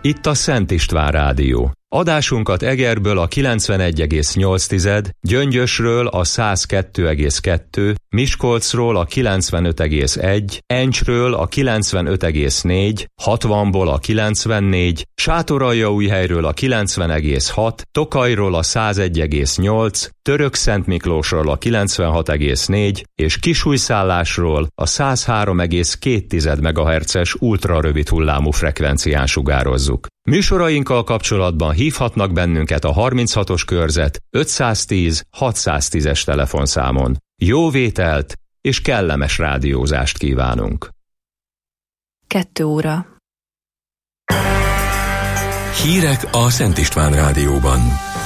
Itt a Szent István Rádió. Adásunkat Egerből a 91,8, Gyöngyösről a 102,2, Miskolcról a 95,1, Encsről a 95,4, 60-ból a 94, Sátoraljaújhelyről a 90,6, Tokajról a 101,8, Törökszentmiklósról a 96,4 és Kisújszállásról a 103,2 MHz-es ultrarövid hullámú frekvencián sugározzuk. Műsorainkkal kapcsolatban hívhatnak bennünket a 36-os körzet 510 610-es telefonszámon. Jó vételt és kellemes rádiózást kívánunk! 2 óra. Hírek a Szent István Rádióban.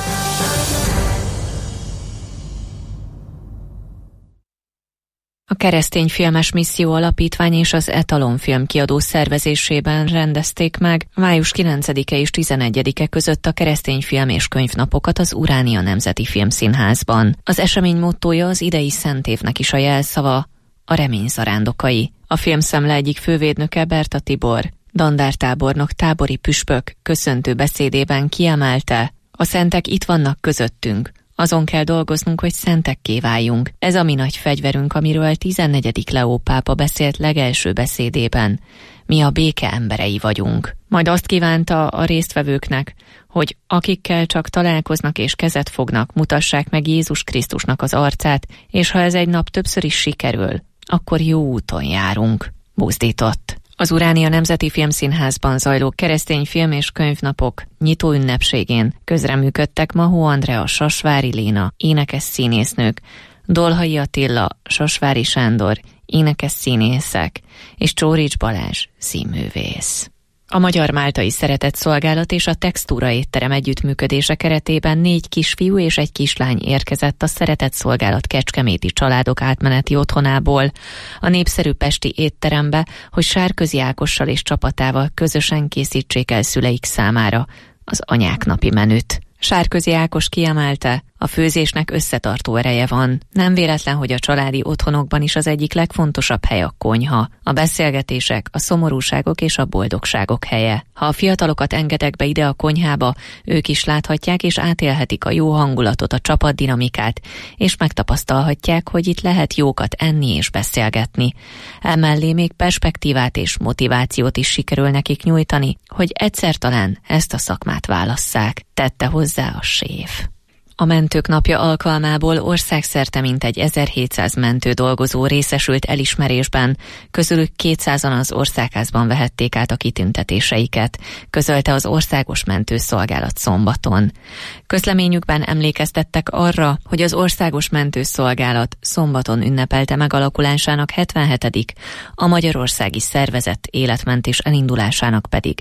A Keresztény Filmes Misszió Alapítvány és az Etalon Filmkiadó szervezésében rendezték meg május 9-e és 11-e között a Keresztény Film és Könyvnapokat az Uránia Nemzeti Filmszínházban. Az esemény mottója az idei Szent évnek is a jelszava, a remény zarándokai. A filmszemle egyik fővédnöke, Berta Tibor, dandártábornok, tábori püspök köszöntő beszédében kiemelte: a szentek itt vannak közöttünk. Azon kell dolgoznunk, hogy szentekké váljunk. Ez a mi nagy fegyverünk, amiről 14. Leó pápa beszélt legelső beszédében. Mi a béke emberei vagyunk. Majd azt kívánta a résztvevőknek, hogy akikkel csak találkoznak és kezet fognak, mutassák meg Jézus Krisztusnak az arcát, és ha ez egy nap többször is sikerül, akkor jó úton járunk, buzdított. Az Uránia Nemzeti Filmszínházban zajló Keresztény Film és Könyvnapok nyitó ünnepségén közreműködtek Mahó Andrea, Sasvári Léna, énekes színésznők, Dolhai Attila, Sasvári Sándor, énekes színészek, és Csórics Balázs, színművész. A Magyar Máltai Szeretetszolgálat és a Textúra étterem együttműködése keretében 4 kisfiú és egy kislány érkezett a Szeretetszolgálat kecskeméti családok átmeneti otthonából a népszerű pesti étterembe, hogy Sárközi Ákossal és csapatával közösen készítsék el szüleik számára az anyák napi menüt. Sárközi Ákos kiemelte, a főzésnek összetartó ereje van. Nem véletlen, hogy a családi otthonokban is az egyik legfontosabb hely a konyha, a beszélgetések, a szomorúságok és a boldogságok helye. Ha a fiatalokat engedek be ide a konyhába, ők is láthatják és átélhetik a jó hangulatot, a csapatdinamikát, és megtapasztalhatják, hogy itt lehet jókat enni és beszélgetni. Emellé még perspektívát és motivációt is sikerül nekik nyújtani, hogy egyszer talán ezt a szakmát válasszák, tette hozzá a séf. A Mentők Napja alkalmából országszerte mintegy 1700 mentő dolgozó részesült elismerésben, közülük 200-an az Országházban vehették át a kitüntetéseiket, közölte az Országos Mentőszolgálat szombaton. Közleményükben emlékeztettek arra, hogy az Országos Mentőszolgálat szombaton ünnepelte megalakulásának 77., a magyarországi szervezet életmentés elindulásának pedig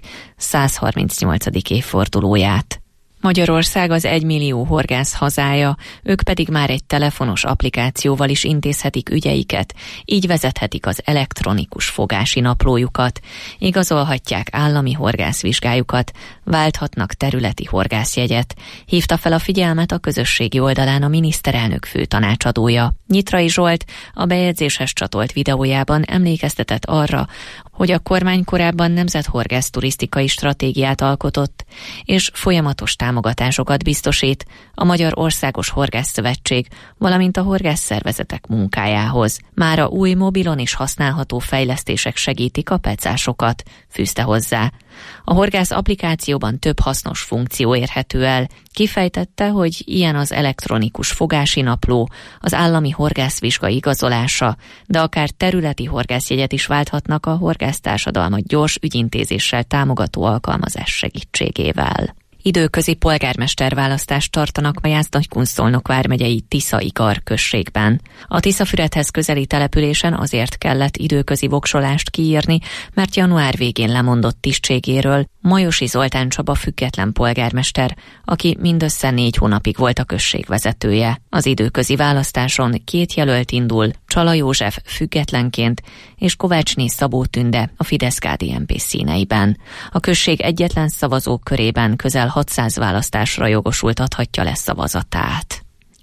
138. évfordulóját. Magyarország az 1 millió horgász hazája, ők pedig már egy telefonos applikációval is intézhetik ügyeiket, így vezethetik az elektronikus fogási naplójukat, igazolhatják állami horgászvizsgájukat, válthatnak területi horgászjegyet, hívta fel a figyelmet a közösségi oldalán a miniszterelnök főtanácsadója. Nyitrai Zsolt a bejegyzéshez csatolt videójában emlékeztetett arra, hogy a kormány korábban nemzethorgász turisztikai stratégiát alkotott, és folyamatos támogatásokat biztosít a Magyar Országos Horgászszövetség, valamint a horgászszervezetek munkájához. Mára új mobilon is használható fejlesztések segítik a pecásokat, fűzte hozzá. A horgász applikációban több hasznos funkció érhető el. Kifejtette, hogy ilyen az elektronikus fogási napló, az állami horgászvizsga igazolása, de akár területi horgászjegyet is válthatnak a horgásztársadalmat gyors ügyintézéssel támogató alkalmazás segítségével. Időközi polgármesterválasztást tartanak a Jász-Nagykunszolnok vármegyei Tisza-Igar községben. A Tiszafüredhez közeli településen azért kellett időközi voksolást kiírni, mert január végén lemondott tisztségéről Majosi Zoltán Csaba független polgármester, aki mindössze 4 hónapig volt a község vezetője. Az időközi választáson 2 jelölt indul, Csala József függetlenként és Kovácsné Szabó Tünde a Fidesz-KDNP színeiben. A község egyetlen szavazók körében közel 600 választásra jogosult adhatja le szavazatát.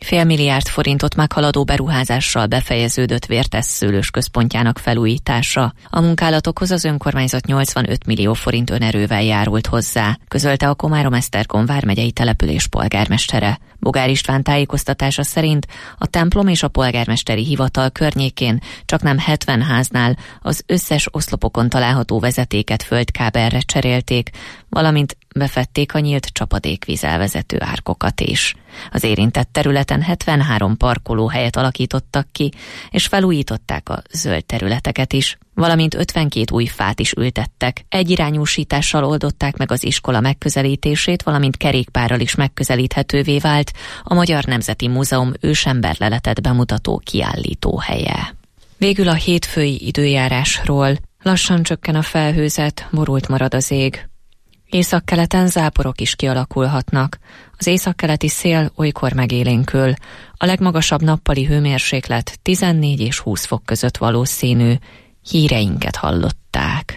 1,5 milliárd forintot meghaladó beruházással befejeződött Vértesz szőlős központjának felújítása. A munkálatokhoz az önkormányzat 85 millió forint önerővel járult hozzá, közölte a Komárom-Esztergom vármegyei település polgármestere. Bogár István tájékoztatása szerint a templom és a polgármesteri hivatal környékén csaknem 70 háznál az összes oszlopokon található vezetéket földkábelre cserélték, valamint befették a nyílt csapadékvíz elvezető árkokat is. Az érintett területen 73 parkolóhelyet alakítottak ki, és felújították a zöld területeket is, valamint 52 új fát is ültettek. Egyirányúsítással oldották meg az iskola megközelítését, valamint kerékpárral is megközelíthetővé vált a Magyar Nemzeti Múzeum ősemberleletet bemutató kiállítóhelye. Végül a hétfői időjárásról. Lassan csökken a felhőzet, borult marad az ég. Északkeleten záporok is kialakulhatnak. Az északkeleti szél olykor megélénkül. A legmagasabb nappali hőmérséklet 14 és 20 fok között valószínű. Híreinket hallották.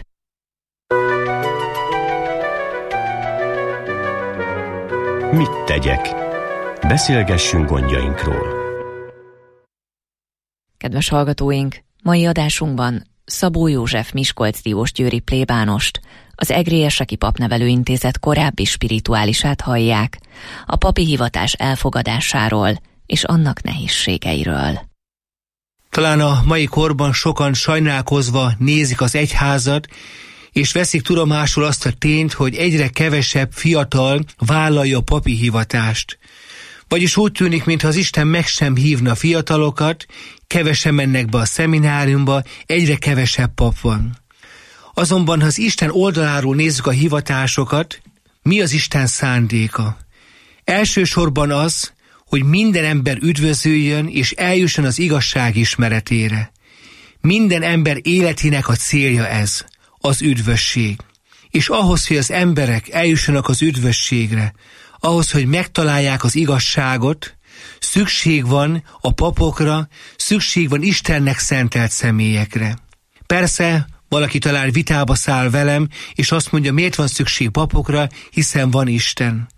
Mit tegyek? Beszélgessünk gondjainkról. Kedves hallgatóink, mai adásunkban Szabó József Miskolc Diósgyőri plébánost, az Egrélyeseki Papnevelőintézet korábbi spirituálisát hallják, a papi hivatás elfogadásáról és annak nehézségeiről. Talán a mai korban sokan sajnálkozva nézik az egyházat, és veszik tudomásul azt a tényt, hogy egyre kevesebb fiatal vállalja a papi hivatást. Vagyis úgy tűnik, mintha az Isten meg sem hívna fiatalokat, kevesen mennek be a szemináriumba, egyre kevesebb pap van. Azonban, ha az Isten oldaláról nézzük a hivatásokat, mi az Isten szándéka? Elsősorban az, hogy minden ember üdvözüljön és eljusson az igazság ismeretére. Minden ember életének a célja ez, az üdvösség. És ahhoz, hogy az emberek eljussanak az üdvösségre, ahhoz, hogy megtalálják az igazságot, szükség van a papokra, szükség van Istennek szentelt személyekre. Persze, valaki talán vitába száll velem, és azt mondja, miért van szükség papokra, hiszen van Isten.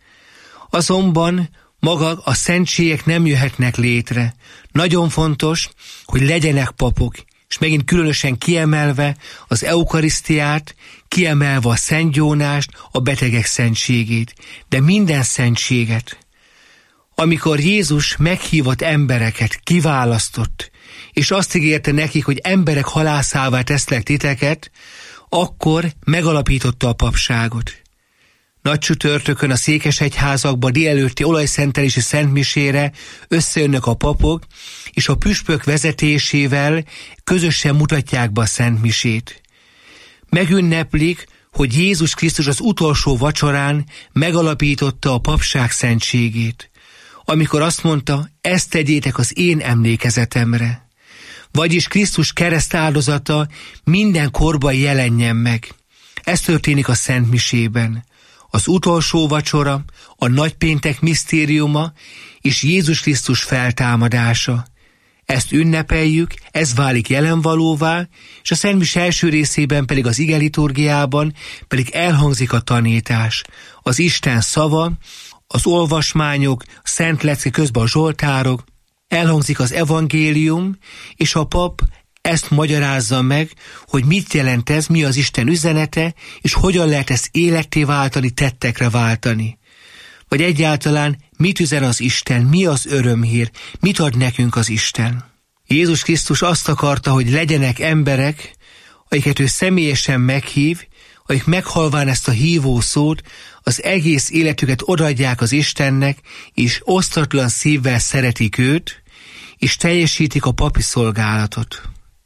Azonban maga a szentségek nem jöhetnek létre. Nagyon fontos, hogy legyenek papok, és megint különösen kiemelve az eukarisztiát, kiemelve a szentgyónást, a betegek szentségét, de minden szentséget. Amikor Jézus meghívott embereket, kiválasztott, és azt ígérte nekik, hogy emberek halászává teszlek titeket, akkor megalapította a papságot. Nagy csütörtökön a székesegyházakban délelőtti olajszentelési szentmisére összejönnek a papok, és a püspök vezetésével közösen mutatják be a szentmisét. Megünneplik, hogy Jézus Krisztus az utolsó vacsorán megalapította a papság szentségét, amikor azt mondta, ezt tegyétek az én emlékezetemre. Vagyis Krisztus kereszt áldozata minden korban jelenjen meg. Ez történik a szentmisében. Az utolsó vacsora, a nagypéntek misztériuma és Jézus Krisztus feltámadása. Ezt ünnepeljük, ez válik jelenvalóvá, és a szentmise első részében pedig az igeliturgiában pedig elhangzik a tanítás, az Isten szava, az olvasmányok, a szent lecke közben a zsoltárok, elhangzik az evangélium, és a pap ezt magyarázza meg, hogy mit jelent ez, mi az Isten üzenete, és hogyan lehet ezt életté váltani, tettekre váltani. Vagy egyáltalán mit üzen az Isten, mi az örömhír, mit ad nekünk az Isten. Jézus Krisztus azt akarta, hogy legyenek emberek, akiket ő személyesen meghív, akik meghalván ezt a hívó szót, az egész életüket odaadják az Istennek, és osztatlan szívvel szeretik őt, és teljesítik a papi szolgálatot.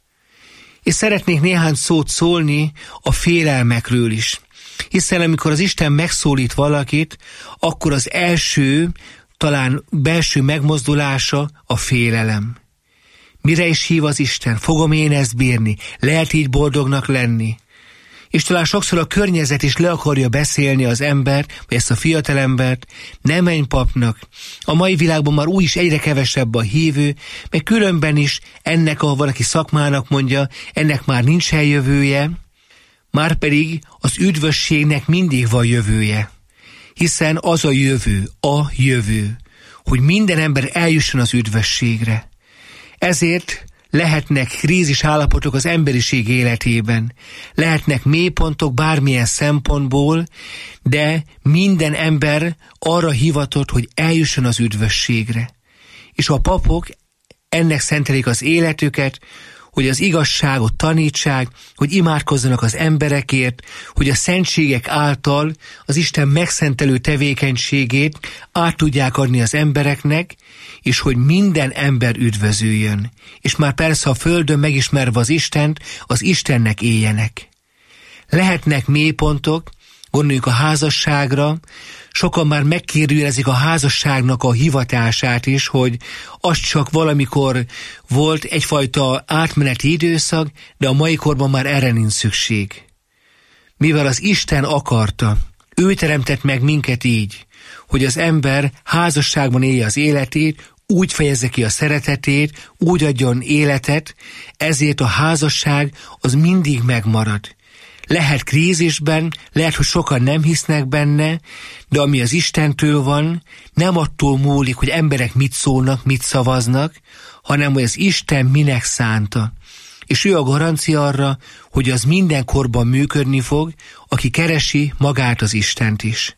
És szeretnék néhány szót szólni a félelmekről is. Hiszen amikor az Isten megszólít valakit, akkor az első, talán belső megmozdulása a félelem. Mire is hív az Isten? Fogom én ezt bírni? Lehet így boldognak lenni? És talán sokszor a környezet is le akarja beszélni az embert, vagy ezt a fiatalembert, ne menj papnak. A mai világban már úgy is egyre kevesebb a hívő, meg különben is ennek, ahol valaki szakmának mondja, ennek már nincs eljövője, márpedig az üdvösségnek mindig van jövője. Hiszen az a jövő, hogy minden ember eljusson az üdvösségre. Ezért lehetnek krízis állapotok az emberiség életében, lehetnek mélypontok bármilyen szempontból, de minden ember arra hivatott, hogy eljusson az üdvösségre. És a papok ennek szentelik az életüket, hogy az igazságot tanítsák, hogy imádkozzanak az emberekért, hogy a szentségek által az Isten megszentelő tevékenységét át tudják adni az embereknek, és hogy minden ember üdvözüljön. És már persze a földön megismerve az Istent, az Istennek éljenek. Lehetnek mélypontok, gondoljunk a házasságra, sokan már megkérdőjelezik a házasságnak a hivatását is, hogy az csak valamikor volt egyfajta átmeneti időszak, de a mai korban már erre nincs szükség. Mivel az Isten akarta, ő teremtett meg minket így, hogy az ember házasságban élje az életét, úgy fejezze ki a szeretetét, úgy adjon életet, ezért a házasság az mindig megmarad. Lehet krízisben, lehet, hogy sokan nem hisznek benne, de ami az Istentől van, nem attól múlik, hogy emberek mit szólnak, mit szavaznak, hanem hogy az Isten minek szánta. És ő a garancia arra, hogy az mindenkorban működni fog, aki keresi magát az Istent is.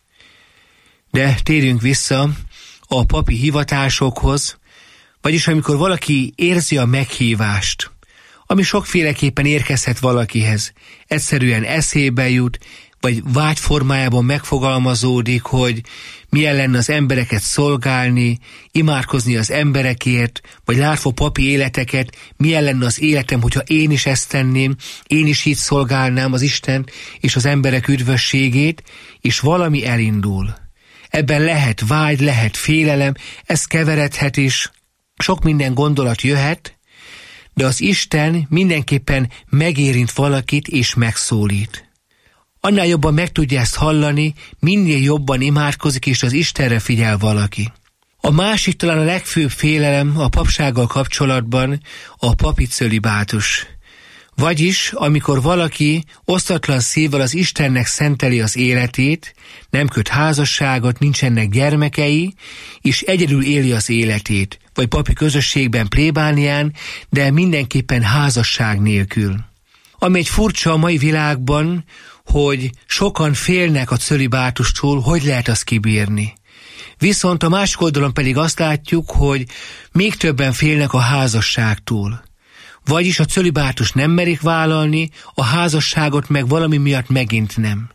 De térjünk vissza a papi hivatásokhoz, vagyis amikor valaki érzi a meghívást, ami sokféleképpen érkezhet valakihez. Egyszerűen eszébe jut, vagy vágy formájában megfogalmazódik, hogy milyen lenne az embereket szolgálni, imádkozni az emberekért, vagy látva papi életeket, milyen lenne az életem, hogyha én is ezt tenném, én is így szolgálnám az Istent és az emberek üdvösségét, és valami elindul. Ebben lehet vágy, lehet félelem, ez keveredhet is, sok minden gondolat jöhet, de az Isten mindenképpen megérint valakit és megszólít. Annál jobban meg tudja ezt hallani, minél jobban imádkozik és az Istenre figyel valaki. A másik, talán a legfőbb félelem a papsággal kapcsolatban a papi cölibátus. Vagyis, amikor valaki osztatlan szívvel az Istennek szenteli az életét, nem köt házasságot, nincsenek gyermekei, és egyedül éli az életét, vagy papi közösségben plébánián, de mindenképpen házasság nélkül. Ami egy furcsa a mai világban, hogy sokan félnek a cölibátustól, hogy lehet azt kibírni. Viszont a másik oldalon pedig azt látjuk, hogy még többen félnek a házasságtól. Vagyis a cölibátust nem merik vállalni, a házasságot meg valami miatt megint nem.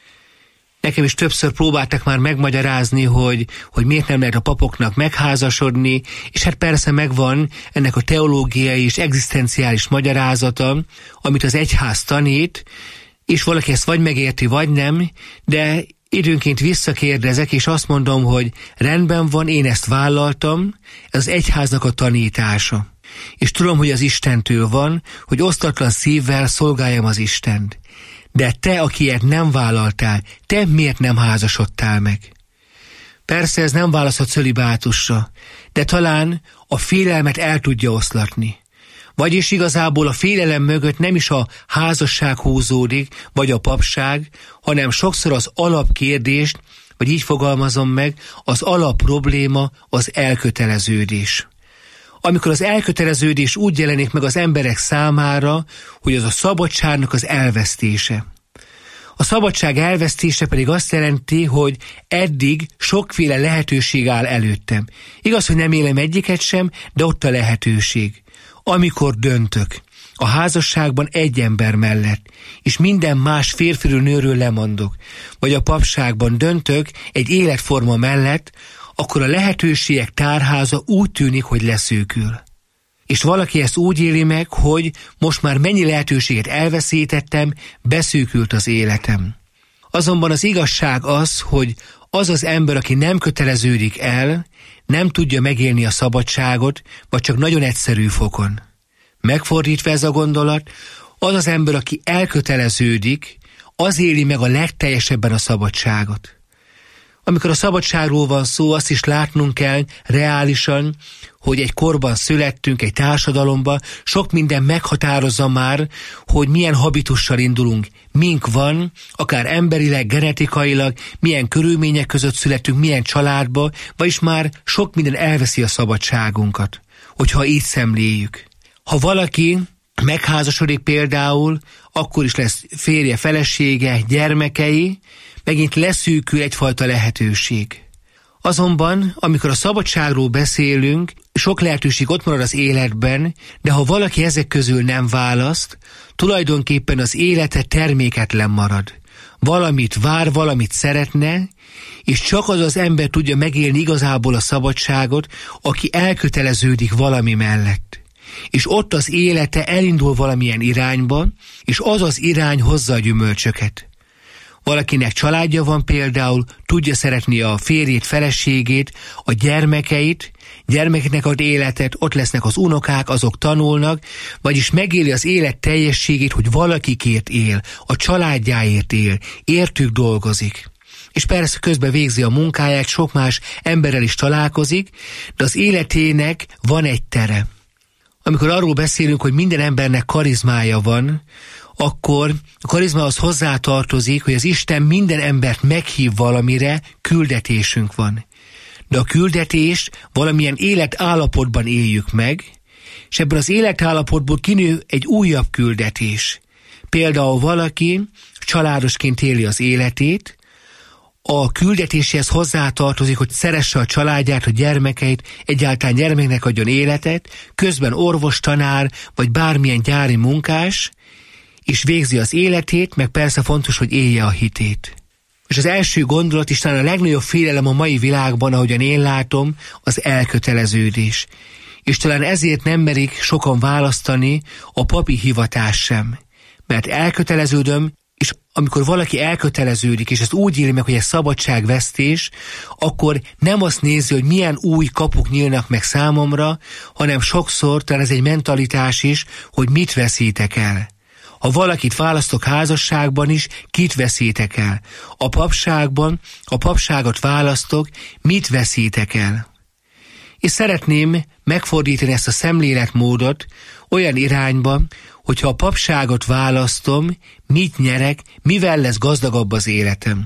Nekem is többször próbáltak már megmagyarázni, hogy miért nem lehet a papoknak megházasodni, és hát persze megvan ennek a teológiai és egzisztenciális magyarázata, amit az egyház tanít, és valaki ezt vagy megérti, vagy nem, de időnként visszakérdezek, és azt mondom, hogy rendben van, én ezt vállaltam, ez az egyháznak a tanítása. És tudom, hogy az Istentől van, hogy osztatlan szívvel szolgáljam az Istent. De te, aki ilyet nem vállaltál, te miért nem házasodtál meg? Persze ez nem válasz a cölibátusra, de talán a félelmet el tudja oszlatni. Vagyis igazából a félelem mögött nem is a házasság húzódik, vagy a papság, hanem sokszor az alapkérdést, vagy így fogalmazom meg, az alapprobléma az elköteleződés. Amikor az elköteleződés úgy jelenik meg az emberek számára, hogy az a szabadságnak az elvesztése. A szabadság elvesztése pedig azt jelenti, hogy eddig sokféle lehetőség áll előttem. Igaz, hogy nem élem egyiket sem, de ott a lehetőség. Amikor döntök a házasságban egy ember mellett, és minden más férfiről, nőről lemondok, vagy a papságban döntök egy életforma mellett, akkor a lehetőségek tárháza úgy tűnik, hogy leszűkül. És valaki ezt úgy éli meg, hogy most már mennyi lehetőséget elveszítettem, beszűkült az életem. Azonban az igazság az, hogy az az ember, aki nem köteleződik el, nem tudja megélni a szabadságot, vagy csak nagyon egyszerű fokon. Megfordítva ez a gondolat, az az ember, aki elköteleződik, az éli meg a legteljesebben a szabadságot. Amikor a szabadságról van szó, azt is látnunk kell reálisan, hogy egy korban születtünk, egy társadalomban, sok minden meghatározza már, hogy milyen habitussal indulunk, mink van, akár emberileg, genetikailag, milyen körülmények között születünk, milyen családba, vagyis már sok minden elveszi a szabadságunkat, hogyha így szemléljük. Ha valaki megházasodik például, akkor is lesz férje, felesége, gyermekei, megint leszűkül egyfajta lehetőség. Azonban, amikor a szabadságról beszélünk, sok lehetőség ott marad az életben, de ha valaki ezek közül nem választ, tulajdonképpen az élete terméketlen marad. Valamit vár, valamit szeretne, és csak az az ember tudja megélni igazából a szabadságot, aki elköteleződik valami mellett. És ott az élete elindul valamilyen irányba, és az az irány hozza a gyümölcsöket. Valakinek családja van például, tudja szeretni a férjét, feleségét, a gyermekeit, gyermekeknek ad életet, ott lesznek az unokák, azok tanulnak, vagyis megéli az élet teljességét, hogy valakikért él, a családjáért él, értük dolgozik. És persze közben végzi a munkáját, sok más emberrel is találkozik, de az életének van egy tere. Amikor arról beszélünk, hogy minden embernek karizmája van, akkor a karizmához hozzátartozik, hogy az Isten minden embert meghív valamire, küldetésünk van. De a küldetést valamilyen életállapotban éljük meg, és ebben az életállapotból kinő egy újabb küldetés. Például valaki családosként éli az életét, a küldetéséhez hozzátartozik, hogy szeresse a családját, a gyermekeit, egyáltalán gyermeknek adjon életet, közben orvos, tanár, vagy bármilyen gyári munkás, és végzi az életét, meg persze fontos, hogy élje a hitét. És az első gondolat is talán a legnagyobb félelem a mai világban, ahogyan én látom, az elköteleződés. És talán ezért nem merik sokan választani a papi hivatást sem. Mert elköteleződöm, és amikor valaki elköteleződik, és ezt úgy éli meg, hogy ez szabadságvesztés, akkor nem azt nézi, hogy milyen új kapuk nyílnak meg számomra, hanem sokszor talán ez egy mentalitás is, hogy mit veszítek el. Ha valakit választok házasságban is, kit veszítek el? A papságban, a papságot választok, mit veszítek el? És szeretném megfordítani ezt a szemléletmódot olyan irányba, hogyha a papságot választom, mit nyerek, mivel lesz gazdagabb az életem.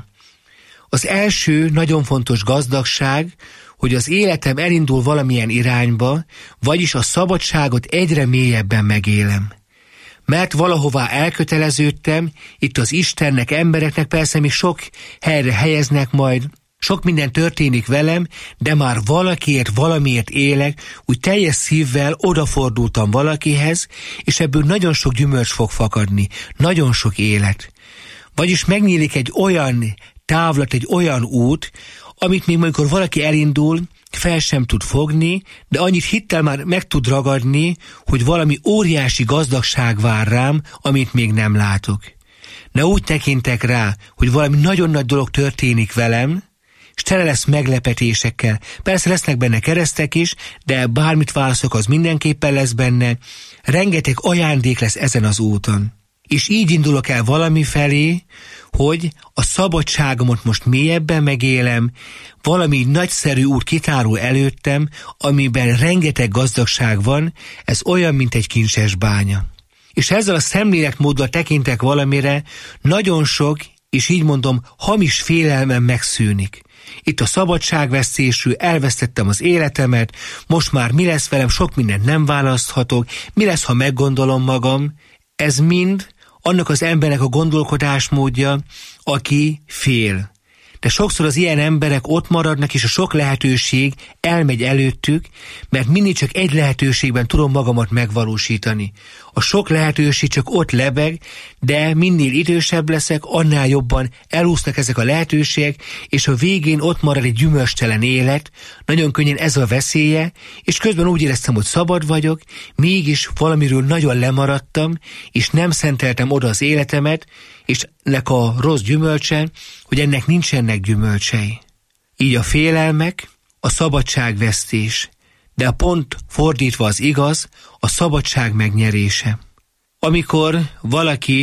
Az első nagyon fontos gazdagság, hogy az életem elindul valamilyen irányba, vagyis a szabadságot egyre mélyebben megélem. Mert valahová elköteleződtem, itt az Istennek, embereknek persze még sok helyre helyeznek majd, sok minden történik velem, de már valakiért, valamiért élek, úgy teljes szívvel odafordultam valakihez, és ebből nagyon sok gyümölcs fog fakadni, nagyon sok élet. Vagyis megnyílik egy olyan távlat, egy olyan út, amit még amikor valaki elindul, fel sem tud fogni, de annyit hittel már meg tud ragadni, hogy valami óriási gazdagság vár rám, amit még nem látok. De úgy tekintek rá, hogy valami nagyon nagy dolog történik velem, és tele lesz meglepetésekkel. Persze lesznek benne keresztek is, de bármit válaszok, az mindenképpen lesz benne. Rengeteg ajándék lesz ezen az úton. És így indulok el valami felé, hogy a szabadságomat most mélyebben megélem, valami nagyszerű út kitárul előttem, amiben rengeteg gazdagság van, ez olyan, mint egy kincses bánya. És ezzel a szemléletmóddal tekintek valamire, nagyon sok, és így mondom, hamis félelmem megszűnik. Itt a szabadságvesztésről elvesztettem az életemet, most már mi lesz velem, sok mindent nem választhatok, mi lesz, ha meggondolom magam. Ez mind annak az embernek a gondolkodásmódja, aki fél. De sokszor az ilyen emberek ott maradnak, és a sok lehetőség elmegy előttük, mert mindig csak egy lehetőségben tudom magamat megvalósítani. A sok lehetőség csak ott lebeg, de minél idősebb leszek, annál jobban elúsznak ezek a lehetőségek, és a végén ott marad egy gyümölcstelen élet, nagyon könnyen ez a veszélye, és közben úgy éreztem, hogy szabad vagyok, mégis valamiről nagyon lemaradtam, és nem szenteltem oda az életemet, és ennek a rossz gyümölcse, hogy ennek nincsenek gyümölcsei. Így a félelmek, a szabadságvesztés, de a pont fordítva az igaz, a szabadság megnyerése. Amikor valaki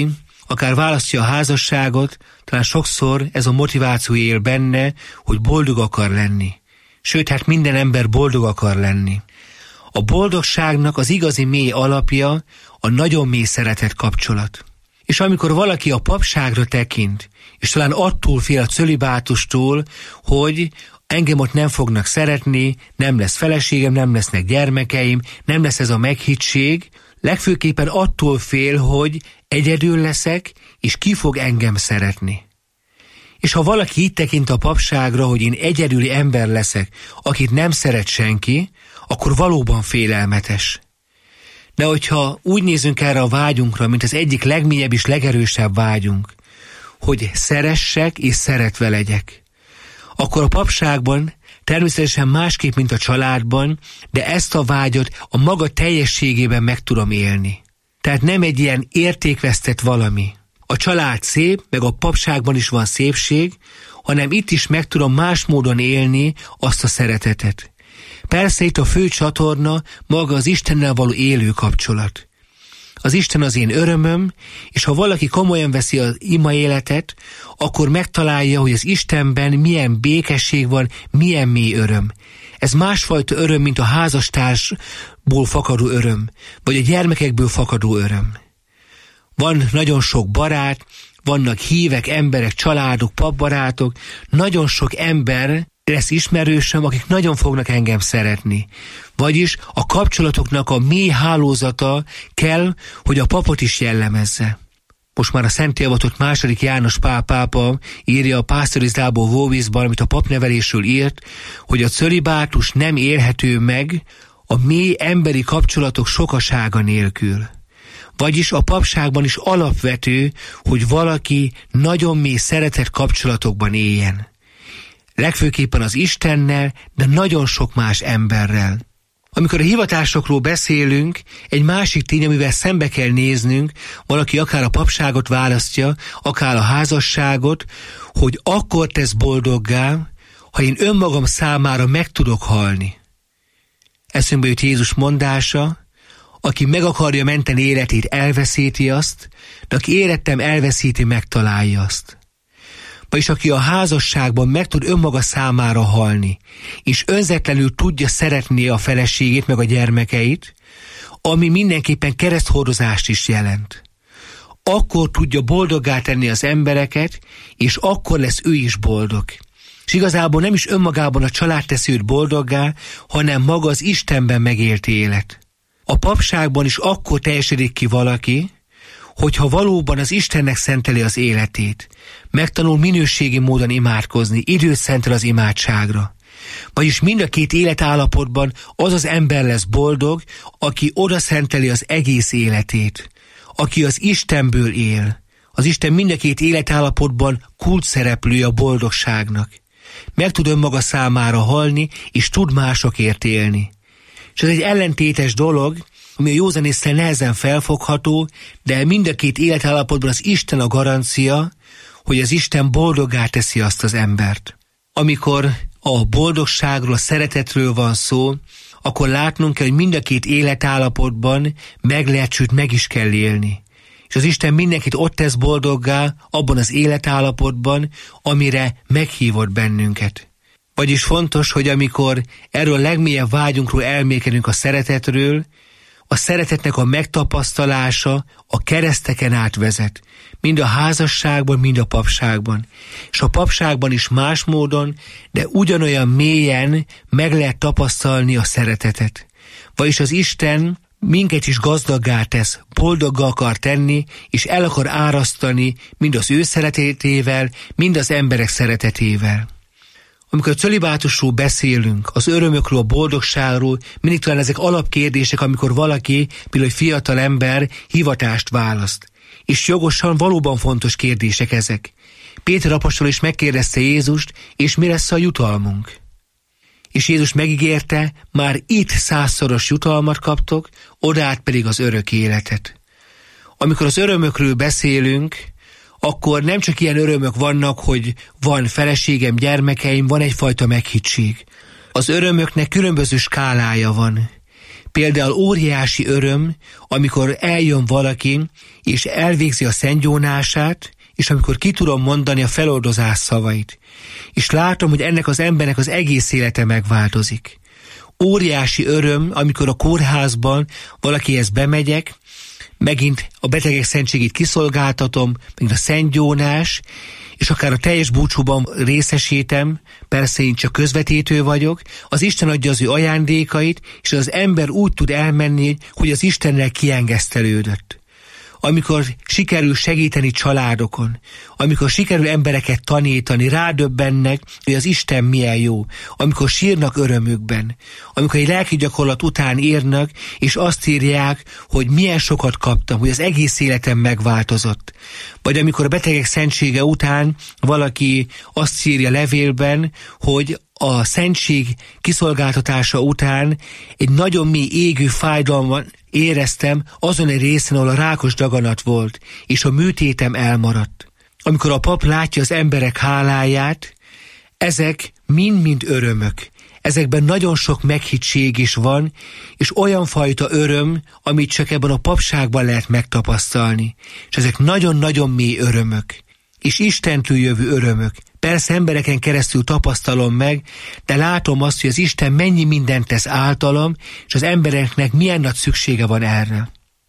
akár választja a házasságot, talán sokszor ez a motiváció él benne, hogy boldog akar lenni. Sőt, hát minden ember boldog akar lenni. A boldogságnak az igazi mély alapja a nagyon mély szeretet kapcsolat. És amikor valaki a papságra tekint, és talán attól fél a cölibátustól, hogy engem ott nem fognak szeretni, nem lesz feleségem, nem lesznek gyermekeim, nem lesz ez a meghittség, legfőképpen attól fél, hogy egyedül leszek, és ki fog engem szeretni. És ha valaki így tekint a papságra, hogy én egyedüli ember leszek, akit nem szeret senki, akkor valóban félelmetes. De hogyha úgy nézünk erre a vágyunkra, mint az egyik legmélyebb és legerősebb vágyunk, hogy szeressek és szeretve legyek, akkor a papságban természetesen másképp, mint a családban, de ezt a vágyat a maga teljességében meg tudom élni. Tehát nem egy ilyen értékvesztett valami. A család szép, meg a papságban is van szépség, hanem itt is meg tudom más módon élni azt a szeretetet. Persze itt a fő csatorna maga az Istennel való élő kapcsolat. Az Isten az én örömöm, és ha valaki komolyan veszi az ima életet, akkor megtalálja, hogy az Istenben milyen békesség van, milyen mély öröm. Ez másfajta öröm, mint a házastársból fakadó öröm, vagy a gyermekekből fakadó öröm. Van nagyon sok barát, vannak hívek, emberek, családok, papbarátok, nagyon sok ember lesz ismerősöm, akik nagyon fognak engem szeretni. Vagyis a kapcsolatoknak a mély hálózata kell, hogy a papot is jellemezze. Most már a Szentté avatott II. János Pál pápa írja a Pastoris Dabo Vobisban, amit a papnevelésről írt, hogy a cölibátus nem élhető meg a mély emberi kapcsolatok sokasága nélkül. Vagyis a papságban is alapvető, hogy valaki nagyon mély szeretett kapcsolatokban éljen. Legfőképpen az Istennel, de nagyon sok más emberrel. Amikor a hivatásokról beszélünk, egy másik tény, amivel szembe kell néznünk, valaki akár a papságot választja, akár a házasságot, hogy akkor tesz boldoggá, ha én önmagam számára meg tudok halni. Eszünkbe jut Jézus mondása, aki meg akarja menteni életét, elveszíti azt, de aki érettem elveszíti, megtalálja azt. Vagyis aki a házasságban meg tud önmaga számára halni, és önzetlenül tudja szeretni a feleségét meg a gyermekeit, ami mindenképpen kereszthordozást is jelent. Akkor tudja boldoggá tenni az embereket, és akkor lesz ő is boldog. És igazából nem is önmagában a család teszi őt boldoggá, hanem maga az Istenben megélt élet. A papságban is akkor teljesedik ki valaki, hogyha valóban az Istennek szenteli az életét, megtanul minőségi módon imádkozni, időt szentel az imádságra. Vagyis mind a két életállapotban az az ember lesz boldog, aki oda szenteli az egész életét, aki az Istenből él. Az Isten mind a két életállapotban kulcsszereplője a boldogságnak. Meg tud önmaga számára halni, és tud másokért élni. És ez egy ellentétes dolog, ami a józanésszel nehezen felfogható, de mind a két életállapotban az Isten a garancia, hogy az Isten boldoggá teszi azt az embert. Amikor a boldogságról, a szeretetről van szó, akkor látnunk kell, hogy mind a két életállapotban meg lehet, sőt meg is kell élni. És az Isten mindenkit ott tesz boldoggá, abban az életállapotban, amire meghívott bennünket. Vagyis fontos, hogy amikor erről a legmélyebb vágyunkról elmékedünk a szeretetről, a szeretetnek a megtapasztalása a kereszteken átvezet, mind a házasságban, mind a papságban. És a papságban is más módon, de ugyanolyan mélyen meg lehet tapasztalni a szeretetet. Vagyis az Isten minket is gazdaggá tesz, boldoggá akar tenni, és el akar árasztani mind az ő szeretetével, mind az emberek szeretetével. Amikor a cölibátusról beszélünk, az örömökről, a boldogságról, mindig talán ezek alapkérdések, amikor valaki, például egy fiatal ember hivatást választ. És jogosan valóban fontos kérdések ezek. Péter apostol is megkérdezte Jézust, és mi lesz a jutalmunk? És Jézus megígérte, már itt 100-szoros jutalmat kaptok, odát pedig az örök életet. Amikor az örömökről beszélünk, akkor nem csak ilyen örömök vannak, hogy van feleségem, gyermekeim, van egyfajta meghittség. Az örömöknek különböző skálája van. Például óriási öröm, amikor eljön valaki, és elvégzi a szentgyónását, és amikor ki tudom mondani a feloldozás szavait. És látom, hogy ennek az embernek az egész élete megváltozik. Óriási öröm, amikor a kórházban valakihez bemegyek, megint a betegek szentségét kiszolgáltatom, megint a szentgyónás, és akár a teljes búcsúban részesítem, persze én csak közvetítő vagyok, az Isten adja az ő ajándékait, és az ember úgy tud elmenni, hogy az Istennel kiengesztelődött. Amikor sikerül segíteni családokon, amikor sikerül embereket tanítani, rádöbbennek, hogy az Isten milyen jó, amikor sírnak örömükben, amikor egy lelki gyakorlat után írnak, és azt írják, hogy milyen sokat kaptam, hogy az egész életem megváltozott. Vagy amikor a betegek szentsége után valaki azt írja levélben, hogy a szentség kiszolgáltatása után egy nagyon mély égő fájdalmat éreztem azon egy részen, ahol a rákos daganat volt, és a műtétem elmaradt. Amikor a pap látja az emberek háláját, ezek mind-mind örömök. Ezekben nagyon sok meghittség is van, és olyan fajta öröm, amit csak ebben a papságban lehet megtapasztalni. És ezek nagyon-nagyon mély örömök, és Istentől jövő örömök. Persze embereken keresztül tapasztalom meg, de látom azt, hogy az Isten mennyi mindent tesz általam, és az embereknek milyen nagy szüksége van erre.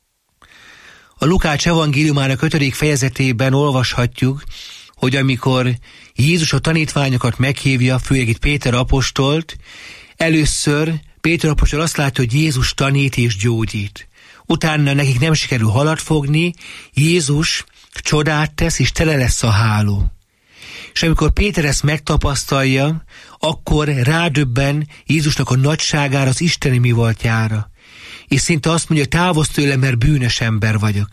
A Lukács evangéliumának 5. fejezetében olvashatjuk, hogy amikor Jézus a tanítványokat meghívja, főleg itt Péter apostolt, először Péter apostol azt látja, hogy Jézus tanít és gyógyít. Utána nekik nem sikerül halat fogni, Jézus csodát tesz, és tele lesz a háló. És amikor Péter ezt megtapasztalja, akkor rádöbben Jézusnak a nagyságára, az isteni mi voltjára. És szinte azt mondja, távozz tőlem, mert bűnös ember vagyok.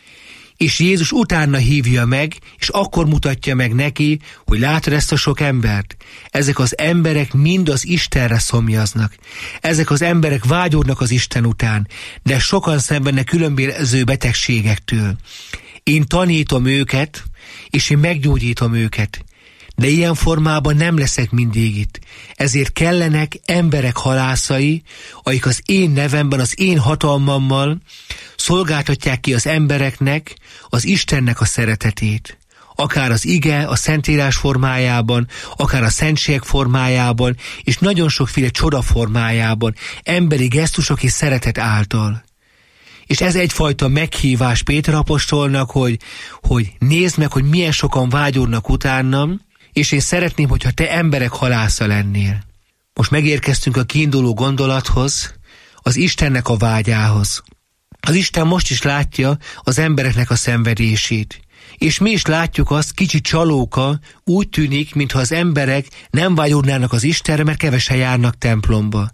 És Jézus utána hívja meg, és akkor mutatja meg neki, hogy látod ezt a sok embert? Ezek az emberek mind az Istenre szomjaznak. Ezek az emberek vágyódnak az Isten után, de sokan szenvednek különböző betegségektől. Én tanítom őket, és én meggyógyítom őket. De ilyen formában nem leszek mindig itt. Ezért kellenek emberek halászai, akik az én nevemben, az én hatalmammal szolgáltatják ki az embereknek az Istennek a szeretetét. Akár az ige, a Szentírás formájában, akár a szentségek formájában, és nagyon sokféle csoda formájában, emberi gesztusok és szeretet által. És ez egyfajta meghívás Péter apostolnak, hogy nézd meg, hogy milyen sokan vágyódnak utánam, és én szeretném, hogyha te emberek halásza lennél. Most megérkeztünk a kiinduló gondolathoz, az Istennek a vágyához. Az Isten most is látja az embereknek a szenvedését. És mi is látjuk azt, kicsi csalóka, úgy tűnik, mintha az emberek nem vágyódnának az Istenre, mert kevesen járnak templomba.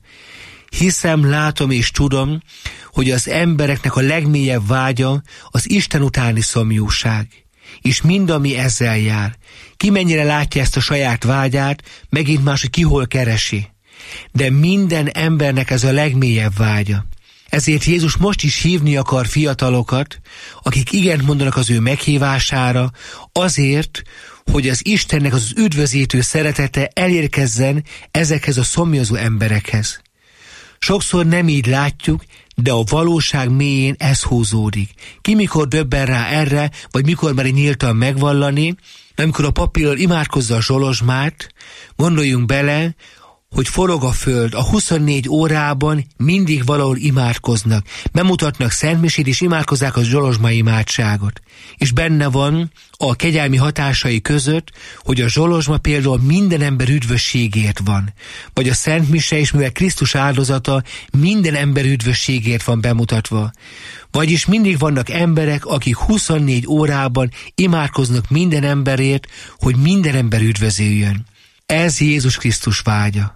Hiszem, látom és tudom, hogy az embereknek a legmélyebb vágya az Isten utáni szomjúság. És mind, ami ezzel jár. Ki mennyire látja ezt a saját vágyát, megint más, hogy ki hol keresi. De minden embernek ez a legmélyebb vágya. Ezért Jézus most is hívni akar fiatalokat, akik igent mondanak az ő meghívására, azért, hogy az Istennek az üdvözítő szeretete elérkezzen ezekhez a szomjazó emberekhez. Sokszor nem így látjuk, de a valóság mélyén ez húzódik. Ki mikor döbben rá erre, vagy mikor meri nyíltan megvallani, amikor a papírral imádkozza a zsolozsmát, gondoljunk bele, hogy forog a föld, a 24 órában mindig valahol imádkoznak. Bemutatnak szentmisét, és imádkozzák a zsolozsma imádságot. És benne van a kegyelmi hatásai között, hogy a zsolozsma például minden ember üdvösségért van. Vagy a szentmise is, mivel Krisztus áldozata minden ember üdvösségért van bemutatva. Vagyis mindig vannak emberek, akik 24 órában imádkoznak minden emberért, hogy minden ember üdvözüljön. Ez Jézus Krisztus vágya.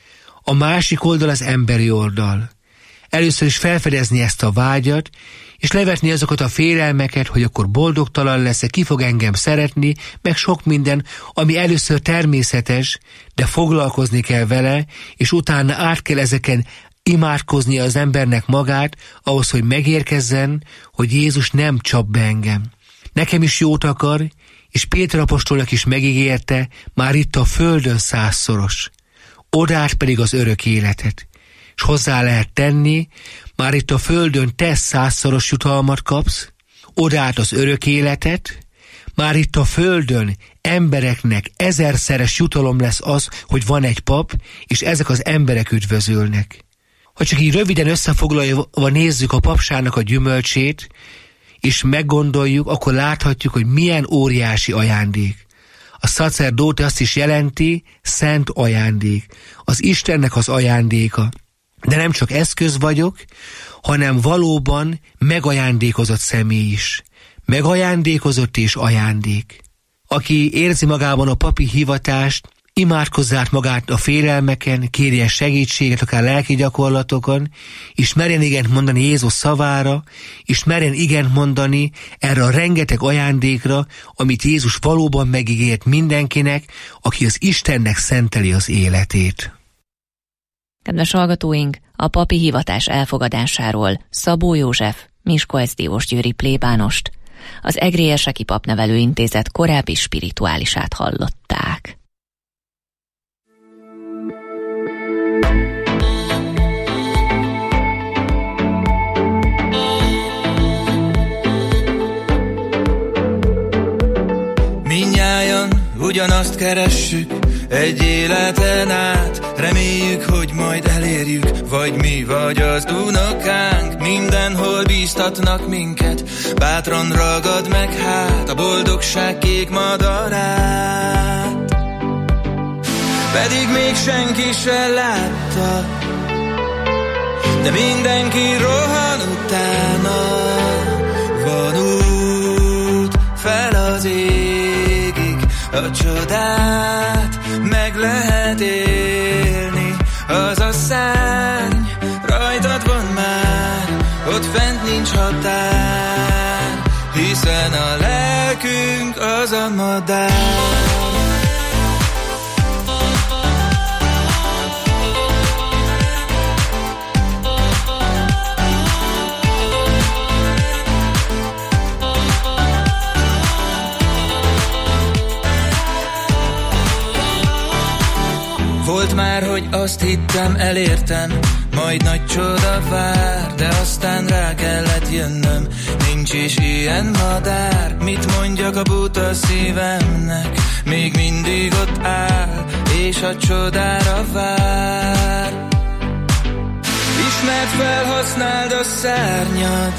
A másik oldal az emberi oldal. Először is felfedezni ezt a vágyat, és levetni azokat a félelmeket, hogy akkor boldogtalan leszek, ki fog engem szeretni, meg sok minden, ami először természetes, de foglalkozni kell vele, és utána át kell ezeken imádkozni az embernek magát, ahhoz, hogy megérkezzen, hogy Jézus nem csap be engem. Nekem is jót akar, és Péter apostolnak is megígérte, már itt a földön 100-szoros. Odát pedig az örök életet. s hozzá lehet tenni, már itt a földön te 100-szoros jutalmat kapsz, odát az örök életet, már itt a földön embereknek 1000-szeres jutalom lesz az, hogy van egy pap, és ezek az emberek üdvözölnek. Ha csak így röviden összefoglalva nézzük a papságnak a gyümölcsét, és meggondoljuk, akkor láthatjuk, hogy milyen óriási ajándék. A szacerdóte azt is jelenti, szent ajándék. Az Istennek az ajándéka. De nem csak eszköz vagyok, hanem valóban megajándékozott személy is. Megajándékozott és ajándék. Aki érzi magában a papi hivatást, imádkozzát magát a félelmeken, kérje segítséget, akár lelki gyakorlatokon, és merjen igent mondani Jézus szavára, és merjen igent mondani erre a rengeteg ajándékra, amit Jézus valóban megígért mindenkinek, aki az Istennek szenteli az életét. Kedves hallgatóink, a papi hivatás elfogadásáról Szabó József, Miskolc-Diósgyőri plébánost, az Egrélyeseki Papnevelő Intézet korábbi spirituálisát hallották. Mindnyájan ugyanazt keressük egy életen át, reméljük, hogy majd elérjük, vagy mi, vagy az unokánk. Mindenhol bíztatnak minket, bátran ragad meg hát a boldogság kék madarát. Pedig még senki se látta, de mindenki rohan utána. Van út fel az égig, a csodát meg lehet élni. Az a szárny rajtad van már, ott fent nincs határ, hiszen a lelkünk az a madár. Volt már, hogy azt hittem, elértem, majd nagy csoda vár, de aztán rá kellett jönnöm, nincs is ilyen madár. Mit mondjak a buta szívemnek, még mindig ott áll, és a csodára vár. Ismerd fel, használd a szárnyad,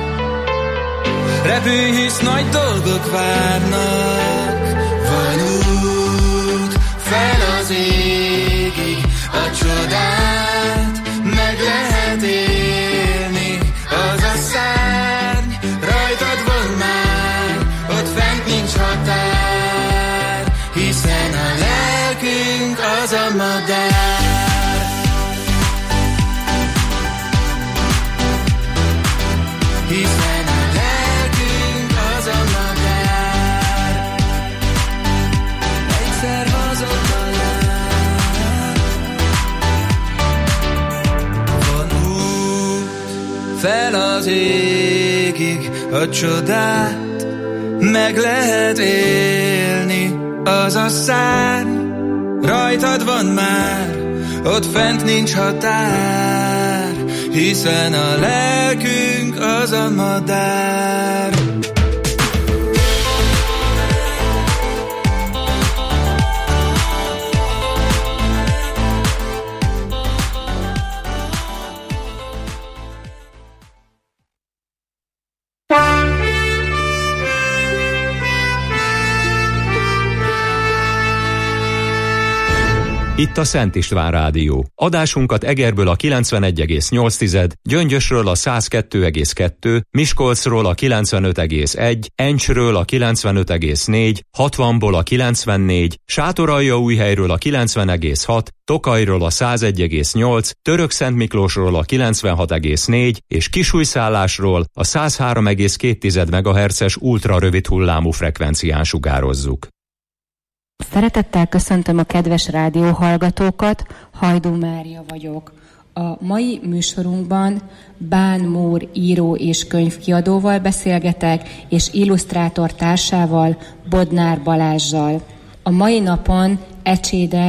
repülj, hisz nagy dolgok várnak. Van út fel az égig, a csodát meg lehet élni. Az a szárny rajtad van már, ott fent nincs határ, hiszen a lelkünk az a madár. Hiszen a lelkünk az a madár. Egyszer hazatalál. Van út fel az égig, a csodát meg lehet élni. Az a szárny rajtad van már, ott fent nincs határ, hiszen a lelkünk az a madár. Itt a Szent István Rádió. Adásunkat Egerből a 91,8, Gyöngyösről a 102,2, Miskolcról a 95,1, Encsről a 95,4, 60-ból a 94, Sátoraljaújhelyről a 90,6, Tokajról a 101,8, Törökszentmiklósról a 96,4 és Kisújszállásról a 103,2 MHz-es ultrarövid hullámú frekvencián sugározzuk. Szeretettel köszöntöm a kedves rádióhallgatókat, Hajdú Mária vagyok. A mai műsorunkban Bán Mór író és könyvkiadóval beszélgetek, és illusztrátor társával, Bodnár Balázssal. A mai napon Ecséden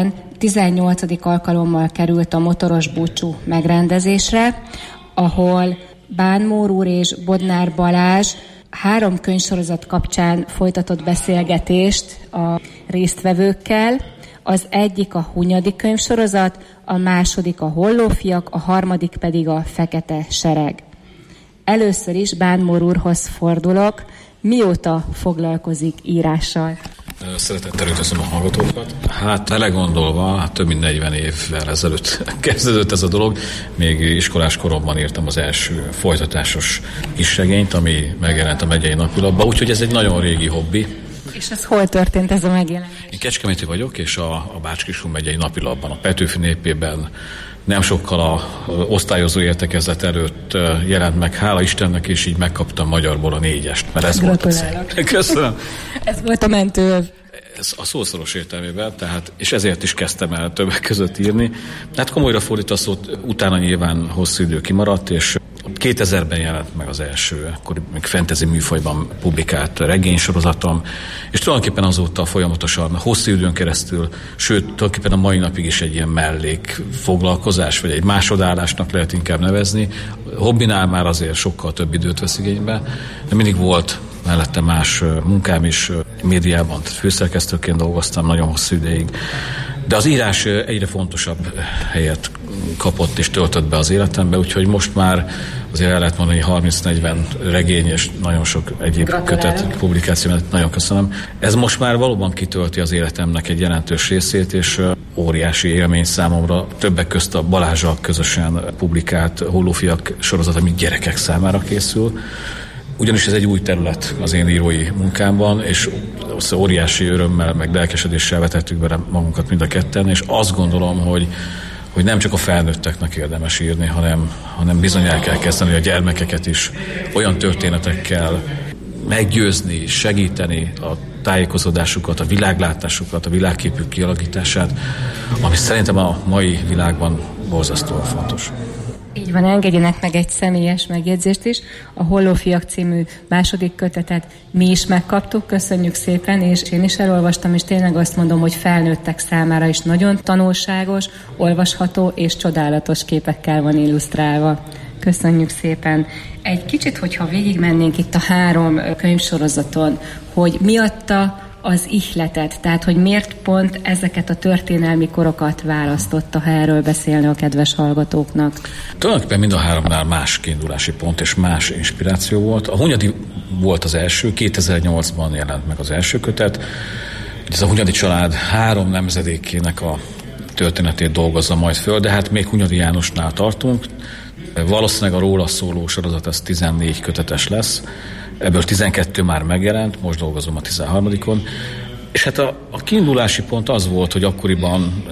18. alkalommal került a motoros búcsú megrendezésre, ahol Bán Mór úr és Bodnár Balázs 3 könyvsorozat kapcsán folytatott beszélgetést a résztvevőkkel. Az egyik a Hunyadi könyvsorozat, a második a Hollófiak, a harmadik pedig a Fekete Sereg. Először is Bán Mór úrhoz fordulok. Mióta foglalkozik írással? Szeretettel üdvözlöm a hallgatókat. Belegondolva, több mint 40 évvel ezelőtt kezdődött ez a dolog. Még iskolás koromban írtam az első folytatásos kisregényt, ami megjelent a Megyei Napilapban, úgyhogy ez egy nagyon régi hobbi. És ez hol történt ez a megjelenés? Én Kecskeméti vagyok, és a Bács-Kiskun Megyei Napilapban, a Petőfi Népében nem sokkal a osztályozó értekezlet előtt jelent meg, hála Istennek, és így megkaptam magyarból a 4-est, mert ez volt a cél. Köszönöm. Ez volt a mentőöv. Ez a szószoros értelmében, tehát, és ezért is kezdtem el többek között írni. Hát komolyra fordítva szót, utána nyilván hosszú idő kimaradt, és 2000-ben jelent meg az első, akkor még fantasy műfajban publikált regénysorozatom, és tulajdonképpen azóta folyamatosan hosszú időn keresztül, sőt, tulajdonképpen a mai napig is egy ilyen mellékfoglalkozás, vagy egy másodállásnak lehet inkább nevezni. Hobbinál már azért sokkal több időt vesz igénybe, de mindig volt mellette más munkám is, médiában, főszerkesztőként dolgoztam nagyon hosszú ideig. De az írás egyre fontosabb helyet kapott és töltött be az életembe, úgyhogy most már azért el lehet mondani, 30-40 regény és nagyon sok egyéb kötet, publikáció, nagyon köszönöm. Ez most már valóban kitölti az életemnek egy jelentős részét, és óriási élmény számomra, többek közt a Balázsal közösen publikált Hollófiak sorozat, ami gyerekek számára készül. Ugyanis ez egy új terület az én írói munkámban, és óriási örömmel, meg lelkesedéssel vetettük bele magunkat mind a ketten, és azt gondolom, hogy nem csak a felnőtteknek érdemes írni, hanem bizony el kell kezdeni a gyermekeket is olyan történetekkel meggyőzni, segíteni a tájékozódásukat, a világlátásukat, a világképük kialakítását, ami szerintem a mai világban borzasztóan fontos. Így van, engedjenek meg egy személyes megjegyzést is. A Hollófiak című második kötetet mi is megkaptuk, köszönjük szépen, és én is elolvastam, és tényleg azt mondom, hogy felnőttek számára is nagyon tanulságos, olvasható és csodálatos képekkel van illusztrálva. Köszönjük szépen. Egy kicsit, hogyha végigmennénk itt a 3 könyvsorozaton, hogy mi adta az ihletet, tehát hogy miért pont ezeket a történelmi korokat választotta, ha erről beszélne a kedves hallgatóknak? Tulajdonképpen mind a 3-nál más kiindulási pont és más inspiráció volt. A Hunyadi volt az első, 2008-ban jelent meg az első kötet. Ez a Hunyadi család 3 nemzedékének a történetét dolgozza majd föl, de hát még Hunyadi Jánosnál tartunk. Valószínűleg a róla szóló sorozat ez 14 kötetes lesz. Ebből 12 már megjelent, most dolgozom a 13-on. És hát a kiindulási pont az volt, hogy akkoriban,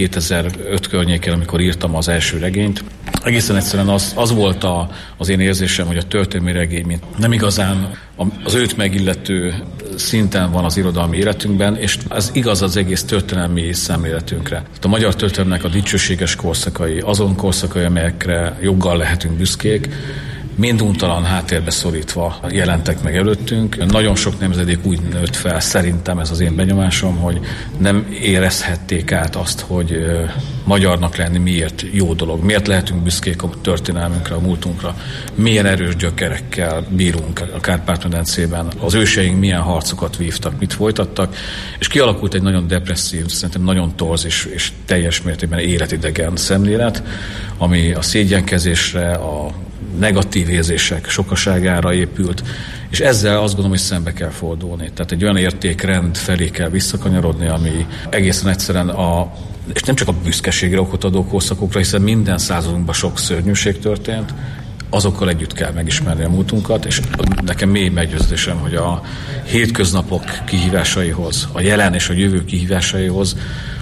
2005 környéken, amikor írtam az első regényt, egészen egyszerűen az volt az én érzésem, hogy a történelmi regény nem igazán az őt megillető szinten van az irodalmi életünkben, és ez igaz az egész történelmi szemléletünkre. A magyar történelemnek a dicsőséges korszakai, azon korszakai, amelyekre joggal lehetünk büszkék, minduntalan háttérbe szorítva jelentek meg előttünk. Nagyon sok nemzedék úgy nőtt fel, szerintem ez az én benyomásom, hogy nem érezhették át azt, hogy magyarnak lenni miért jó dolog, miért lehetünk büszkék a történelmünkre, a múltunkra, milyen erős gyökerekkel bírunk a Kárpát-medencében, az őseink milyen harcokat vívtak, mit folytattak, és kialakult egy nagyon depresszív, szerintem nagyon torz és teljes mértékben életidegen szemlélet, ami a szégyenkezésre, a negatív érzések sokaságára épült, és ezzel azt gondolom, hogy szembe kell fordulni. Tehát egy olyan értékrend felé kell visszakanyarodni, ami egészen egyszerűen és nem csak a büszkeségre okot adó korszakokra, hiszen minden századunkban sok szörnyűség történt, azokkal együtt kell megismerni a múltunkat, és nekem mély meggyőződésem, hogy a hétköznapok kihívásaihoz, a jelen és a jövő kihívásaihoz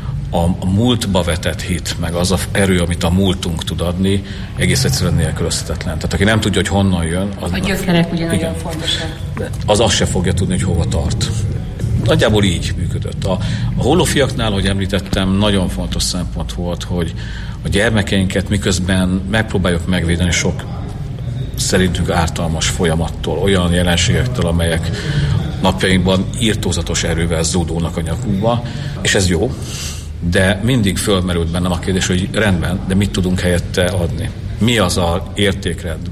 a múltba vetett hit, meg az a erő, amit a múltunk tud adni, egész egyszerűen nélkülözhetetlen. Tehát aki nem tudja, hogy honnan jön... A gyökerek ugye nagyon fontosak. Az azt se fogja tudni, hogy hova tart. Nagyjából így működött. A Hollófiaknál, hogy említettem, nagyon fontos szempont volt, hogy a gyermekeinket miközben megpróbáljuk megvédeni sok szerintünk ártalmas folyamattól, olyan jelenségektől, amelyek napjainkban irtózatos erővel zúdulnak a nyakukba, és ez jó. De mindig fölmerült bennem a kérdés, hogy rendben, de mit tudunk helyette adni? Mi az az értékrend,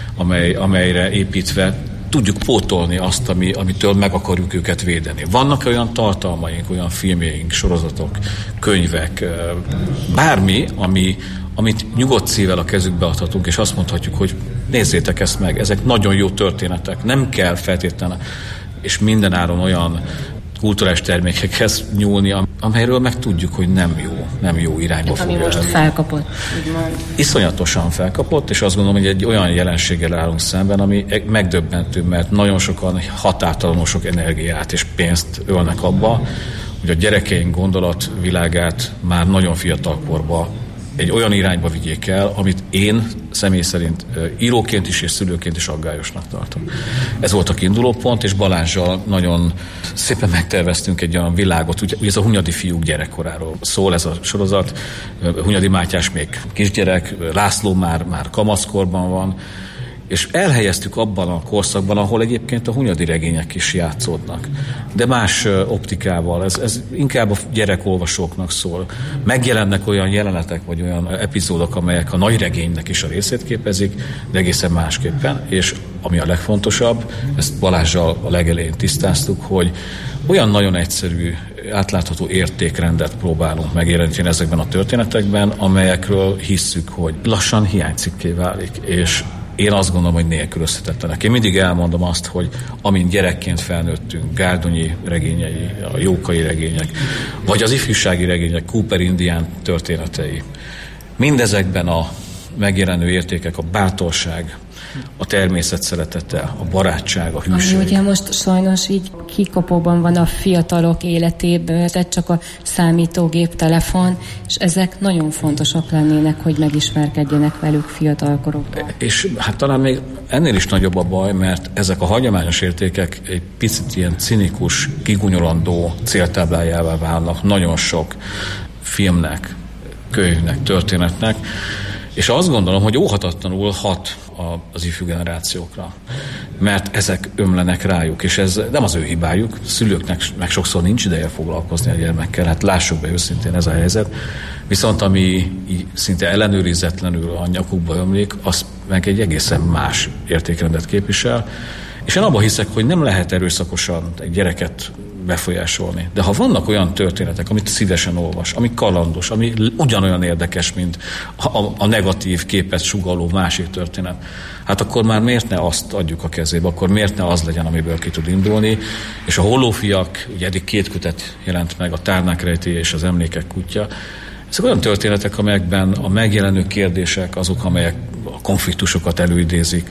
amelyre építve tudjuk pótolni azt, amitől meg akarjuk őket védeni. Vannak olyan tartalmaink, olyan filmjeink, sorozatok, könyvek, bármi, amit nyugodt szívvel a kezükbe adhatunk, és azt mondhatjuk, hogy nézzétek ezt meg, ezek nagyon jó történetek, nem kell feltétlenül, és mindenáron olyan kulturális termékekhez nyúlni, amelyről meg tudjuk, hogy nem jó irányba fog. Ami most felkapott. Iszonyatosan felkapott, és azt gondolom, hogy egy olyan jelenséggel állunk szemben, ami megdöbbentő, mert nagyon sokan határtalanul sok energiát és pénzt ölnek abba, hogy a gyerekeink gondolatvilágát már nagyon fiatal korban egy olyan irányba vigyék el, amit én személy szerint íróként is és szülőként is aggályosnak tartom. Ez volt a kiindulópont, és Balázssal nagyon szépen megterveztünk egy olyan világot, ugye ez a Hunyadi fiúk gyerekkoráról szól ez a sorozat. Hunyadi Mátyás még kisgyerek, László már kamaszkorban van, és elhelyeztük abban a korszakban, ahol egyébként a hunyadi regények is játszódnak. De más optikával, ez inkább a gyerekolvasóknak szól. Megjelennek olyan jelenetek, vagy olyan epizódok, amelyek a nagy regénynek is a részét képezik, de egészen másképpen. És ami a legfontosabb, ezt Balázssal a legelején tisztáztuk, hogy olyan nagyon egyszerű, átlátható értékrendet próbálunk megjelenteni ezekben a történetekben, amelyekről hisszük, hogy lassan hiánycikké válik, és én azt gondolom, hogy nélkülözhetetlenek. Én mindig elmondom azt, hogy amint gyerekként felnőttünk, Gárdonyi regényei, a Jókai regények, vagy az ifjúsági regények, Cooper Indián történetei, mindezekben a megjelenő értékek, a bátorság, a természet szeretete, a barátság, a hűség. Ami ugye most sajnos így kikapóban van a fiatalok életében, tehát csak a számítógép, telefon, és ezek nagyon fontosak lennének, hogy megismerkedjenek velük fiatalkorokban. És hát talán még ennél is nagyobb a baj, mert ezek a hagyományos értékek egy picit ilyen cinikus, kigunyolandó céltáblájává válnak nagyon sok filmnek, könyvnek, történetnek, és azt gondolom, hogy óhatatlanul hat az ifjú generációkra, mert ezek ömlenek rájuk, és ez nem az ő hibájuk, szülőknek meg sokszor nincs ideje foglalkozni a gyermekkel, hát lássuk be őszintén, ez a helyzet, viszont ami szinte ellenőrizetlenül a nyakukba ömlik, az meg egy egészen más értékrendet képvisel, és én abban hiszek, hogy nem lehet erőszakosan egy gyereket befolyásolni. De ha vannak olyan történetek, amit szívesen olvas, ami kalandos, ami ugyanolyan érdekes, mint a negatív képet sugalló másik történet, hát akkor már miért ne azt adjuk a kezébe, akkor miért ne az legyen, amiből ki tud indulni. És a Hollófiak, ugye eddig 2 kötet jelent meg, a Tárnák rejtélye és az Emlékek kutya. Ezek olyan történetek, amelyekben a megjelenő kérdések azok, amelyek a konfliktusokat előidézik,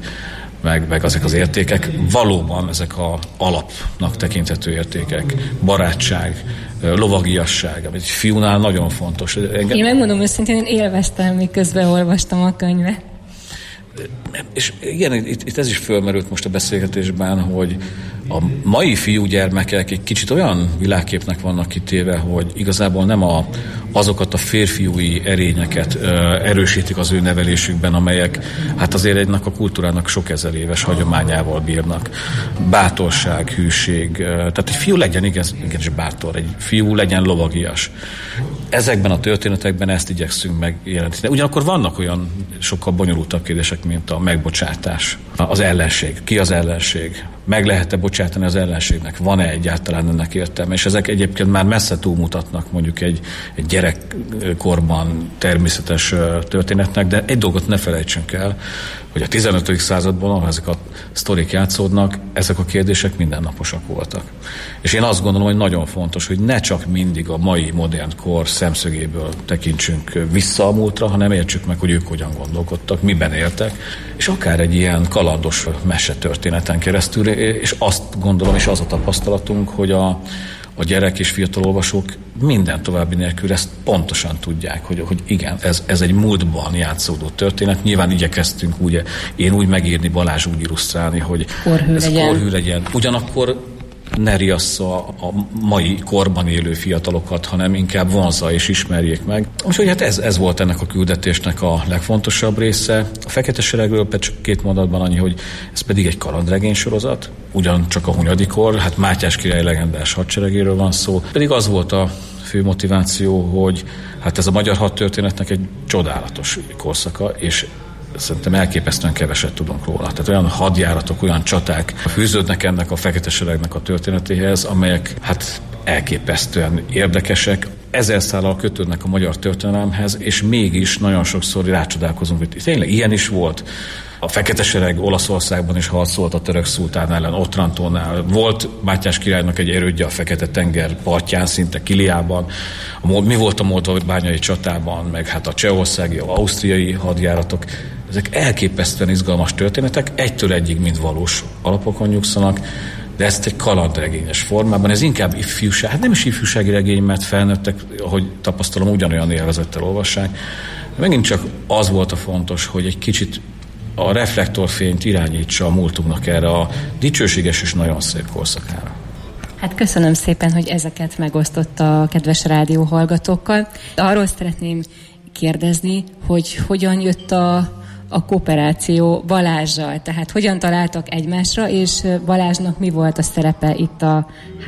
meg ezek az értékek, valóban ezek a alapnak tekinthető értékek. Barátság, lovagiasság, ami egy fiúnál nagyon fontos. Én megmondom őszintén, én élveztem, miközben olvastam a könyvet. És igen, itt ez is fölmerült most a beszélgetésben, hogy a mai fiúgyermekek egy kicsit olyan világképnek vannak kitéve, hogy igazából nem azokat a férfiúi erényeket erősítik az ő nevelésükben, amelyek hát azért egynek a kultúrának sok ezer éves hagyományával bírnak. Bátorság, hűség, tehát egy fiú legyen igenis bátor, egy fiú legyen lovagias. Ezekben a történetekben ezt igyekszünk megjelenteni. Ugyanakkor vannak olyan sokkal bonyolultabb kérdések, mint a megbocsátás, az ellenség. Ki az ellenség? Meg lehet-e bocsátani az ellenségnek? Van-e egyáltalán ennek értelme? És ezek egyébként már messze túlmutatnak mondjuk egy gyerekkorban természetes történetnek, de egy dolgot ne felejtsünk el, hogy a 15. században, ahol ezek a sztorik játszódnak, ezek a kérdések mindennaposak voltak. És én azt gondolom, hogy nagyon fontos, hogy ne csak mindig a mai modern kor szemszögéből tekintsünk vissza a múltra, hanem értsük meg, hogy ők hogyan gondolkodtak, miben éltek, és akár egy ilyen kalandos mesetörténeten keresztül, és azt gondolom, és az a tapasztalatunk, hogy a gyerek és fiatal olvasók minden további nélkül ezt pontosan tudják, hogy igen, ez egy múltban játszódó történet. Nyilván igyekeztünk én úgy megírni, Balázs úgy illusztrálni, hogy korhű legyen. Ugyanakkor ne riassza a mai korban élő fiatalokat, hanem inkább vonzza és ismerjék meg. Úgyhogy hát ez volt ennek a küldetésnek a legfontosabb része. A Fekete Seregről csak 2 mondatban annyi, hogy ez pedig egy kalandregény sorozat, ugyancsak a Hunyadi kor, hát Mátyás király legendás hadseregéről van szó, pedig az volt a fő motiváció, hogy hát ez a magyar hadtörténetnek egy csodálatos korszaka, és szerintem elképesztően keveset tudunk róla. Tehát olyan hadjáratok, olyan csaták fűződnek ennek a fekete seregnek a történetéhez, amelyek hát elképesztően érdekesek, 1000 szállal kötődnek a magyar történelemhez, és mégis nagyon sokszor rácsodálkozunk, hogy tényleg ilyen is volt. A fekete sereg Olaszországban is harcolt a török szultán ellen, Otrantónál. Volt Mátyás királynak egy erődje a Fekete-tenger partján, szinte Kiliában. Mi volt a moldvai-bányai csatában, meg hát a csehországi, a ausztriai hadjáratok. Ezek elképesztően izgalmas történetek, egytől egyig mind valós alapokon nyugszanak, de ezt egy kalandregényes formában, ez inkább ifjúság, hát nem is ifjúsági regény, mert felnőttek, ahogy tapasztalom, ugyanolyan élvezettel olvassák. Megint csak az volt a fontos, hogy egy kicsit a reflektorfényt irányítsa a múltunknak erre a dicsőséges és nagyon szép korszakára. Hát köszönöm szépen, hogy ezeket megosztotta a kedves rádióhallgatókkal. Arról szeretném kérdezni, hogy hogyan jött a kooperáció Balázssal, tehát hogyan találtak egymásra, és Balázsnak mi volt a szerepe itt a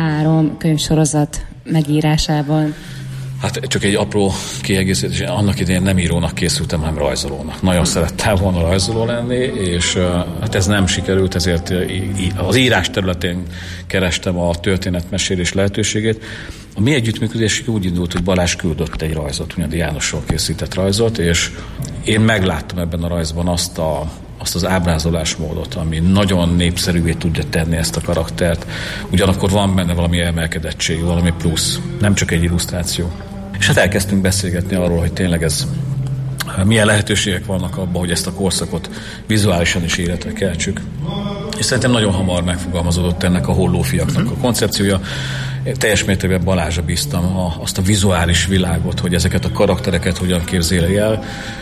3 könyvsorozat megírásában? Hát csak egy apró kiegészítés, annak idején nem írónak készültem, hanem rajzolónak. Nagyon szerettem volna rajzoló lenni, és hát ez nem sikerült, ezért az írás területén kerestem a történetmesélés lehetőségét. A mi együttműködésünk úgy indult, hogy Balázs küldött egy rajzot, Hunyadi Jánosról készített rajzot, és én megláttam ebben a rajzban azt az ábrázolásmódot, ami nagyon népszerűvé tudja tenni ezt a karaktert. Ugyanakkor van benne valami emelkedettség, valami plusz, nem csak egy illusztráció. És hát elkezdtünk beszélgetni arról, hogy tényleg milyen lehetőségek vannak abban, hogy ezt a korszakot vizuálisan is életre keltsük. És szerintem nagyon hamar megfogalmazódott ennek a Hollófiaknak a koncepciója. Teljes mértékben Balázsra bíztam azt a vizuális világot, hogy ezeket a karaktereket hogyan képzeli el,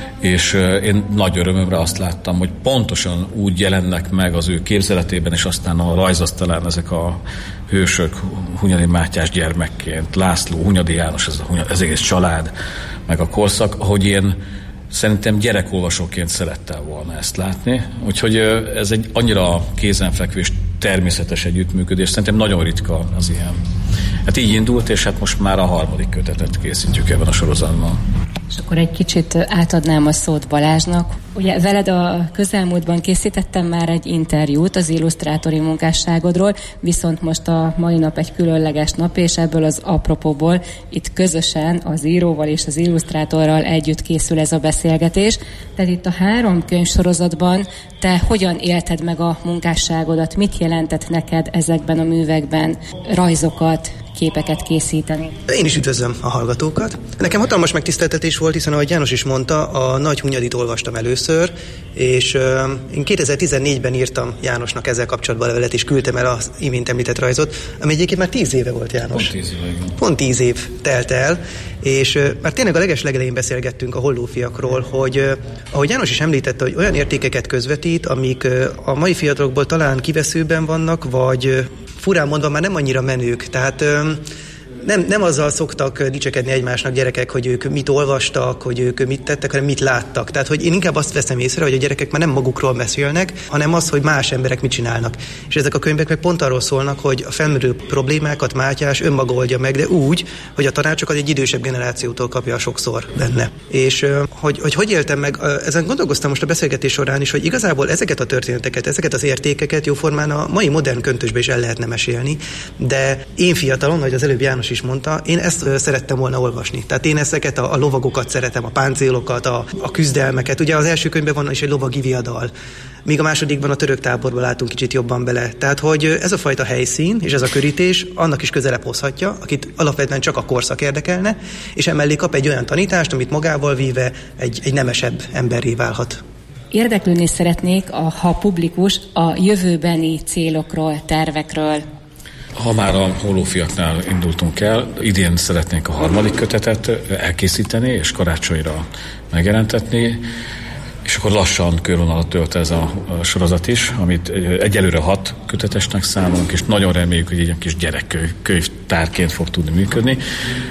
és én nagy örömömre azt láttam, hogy pontosan úgy jelennek meg az ő képzeletében, és aztán a rajzasztalán ezek a hősök, Hunyadi Mátyás gyermekként, László, Hunyadi János, ez egész család, meg a korszak, ahogy én szerintem gyerekolvasóként szerettem volna ezt látni. Úgyhogy ez egy annyira kézenfekvő és természetes együttműködés, szerintem nagyon ritka az ilyen. Hát így indult, és hát most már a 3. kötetet készítjük ebben a sorozatban. És akkor egy kicsit átadnám a szót Balázsnak. Ugye veled a közelmúltban készítettem már egy interjút az illusztrátori munkásságodról, viszont most a mai nap egy különleges nap, és ebből az apropóból itt közösen az íróval és az illusztrátorral együtt készül ez a beszélgetés. Tehát itt a 3 könyvsorozatban te hogyan élted meg a munkásságodat? Mit jelentett neked ezekben a művekben rajzokat, képeket készíteni? Én is üdvözlöm a hallgatókat. Nekem hatalmas megtiszteltetés volt, hiszen ahogy János is mondta, a Nagy Hunyadit olvastam először, és én 2014-ben írtam Jánosnak ezzel kapcsolatban levelet, és küldtem el az imént említett rajzot, ami egyébként már 10 éve volt, János. Pont 10 év telt el, és már tényleg a legelején beszélgettünk a Hollófiakról, hogy ahogy János is említette, hogy olyan értékeket közvetít, amik a mai fiatalokból talán kiveszőben vannak, vagy furán mondva már nem annyira menők. Tehát nem azzal szoktak dicsekedni egymásnak gyerekek, hogy ők mit olvastak, hogy ők mit tettek, hanem mit láttak. Tehát, hogy én inkább azt veszem észre, hogy a gyerekek már nem magukról beszélnek, hanem az, hogy más emberek mit csinálnak. És ezek a könyvek meg pont arról szólnak, hogy a felmerülő problémákat Mátyás önmaga oldja meg, de úgy, hogy a tanácsokat egy idősebb generációtól kapja sokszor benne. És hogy éltem meg, ezen gondolkoztam most a beszélgetés során is, hogy igazából ezeket a történeteket, ezeket az értékeket jóformán a mai modern köntösbe is el lehetne mesélni, de én fiatalon, hogy az előbb János is mondta, én ezt szerettem volna olvasni. Tehát én ezeket a lovagokat szeretem, a páncélokat, a küzdelmeket. Ugye az első könyvben van is egy lovagi viadal, míg a másodikban a török táborban látunk kicsit jobban bele. Tehát, hogy ez a fajta helyszín és ez a körítés annak is közelebb hozhatja, akit alapvetően csak a korszak érdekelne, és emellé kap egy olyan tanítást, amit magával víve egy nemesebb emberré válhat. Érdeklődni szeretnék, ha publikus, a jövőbeni célokról, tervekről. Ha már a Hollófiaknál indultunk el, idén szeretnénk a 3. kötetet elkészíteni és karácsonyra megjelentetni, és akkor lassan körvonalat ölt ez a sorozat is, amit egyelőre 6 kötetesnek számolunk, és nagyon reméljük, hogy egy kis gyerekkönyvtárként fog tudni működni.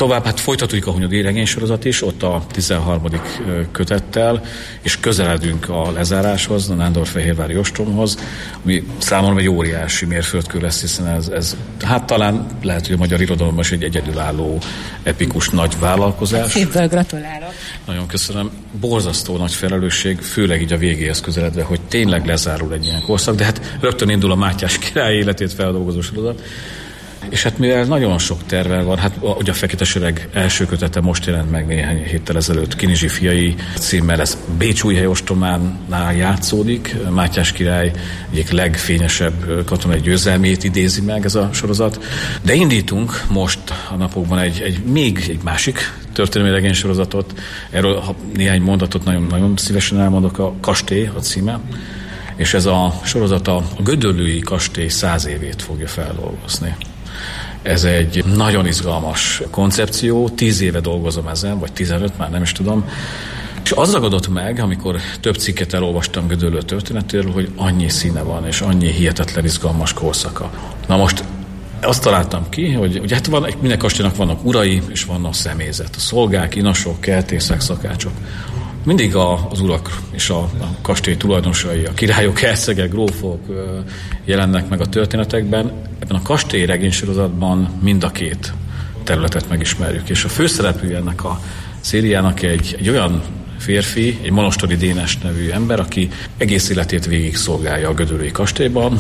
tovább, folytatódik a Hunyadi regénysorozat is, ott a 13. kötettel, és közeledünk a lezáráshoz, a Nándorfehérvári ostromhoz, ami számomra egy óriási mérföldkő lesz, hiszen ez hát talán lehet, hogy a magyar irodalomban is egy egyedülálló, epikus nagy vállalkozás. Szívből gratulálok. Nagyon köszönöm. Borzasztó nagy felelősség, főleg így a végéhez közeledve, hogy tényleg lezárul egy ilyen korszak, de hát rögtön indul a Mátyás király életét feldolgozó sorozat. És hát mivel nagyon sok terve van, hát ugye a Fekete Sereg első kötete most jelent meg néhány héttel ezelőtt, Kinizsi fiai címmel, ez Bécsújhely ostrománál játszódik, Mátyás király egyik legfényesebb katonai győzelmét idézi meg ez a sorozat. De indítunk most a napokban egy másik történelmi regénysorozatot, erről néhány mondatot nagyon szívesen elmondok, a Kastély a címe, és ez a sorozat a Gödöllői kastély 100 évét fogja feldolgozni. Ez egy nagyon izgalmas koncepció, 10 éve dolgozom ezen, vagy 15, már nem is tudom. És az ragadott meg, amikor több cikket elolvastam Gödöllő történetéről, hogy annyi színe van, és annyi hihetetlen izgalmas korszaka. Na most azt találtam ki, hogy hát minden kastélynak vannak urai, és vannak személyzet. A szolgák, inasok, kertészek, szakácsok. Mindig az urak és a kastély tulajdonosai, a királyok, hercegek, grófok jelennek meg a történetekben. Ebben a kastély regénysorozatban mind a két területet megismerjük. És a főszereplő ennek a szériának egy olyan férfi, egy Monostori Dénes nevű ember, aki egész életét végig szolgálja a Gödöllői kastélyban.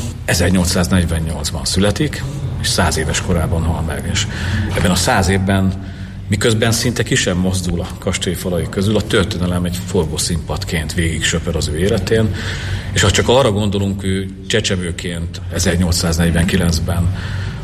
1848-ban születik, és 100 éves korában hal meg. És ebben a 100 évben, miközben szinte ki sem mozdul a kastély falai közül, a történelem egy forgószínpadként végig söpör az ő életén, és ha csak arra gondolunk, ő csecsemőként 1849-ben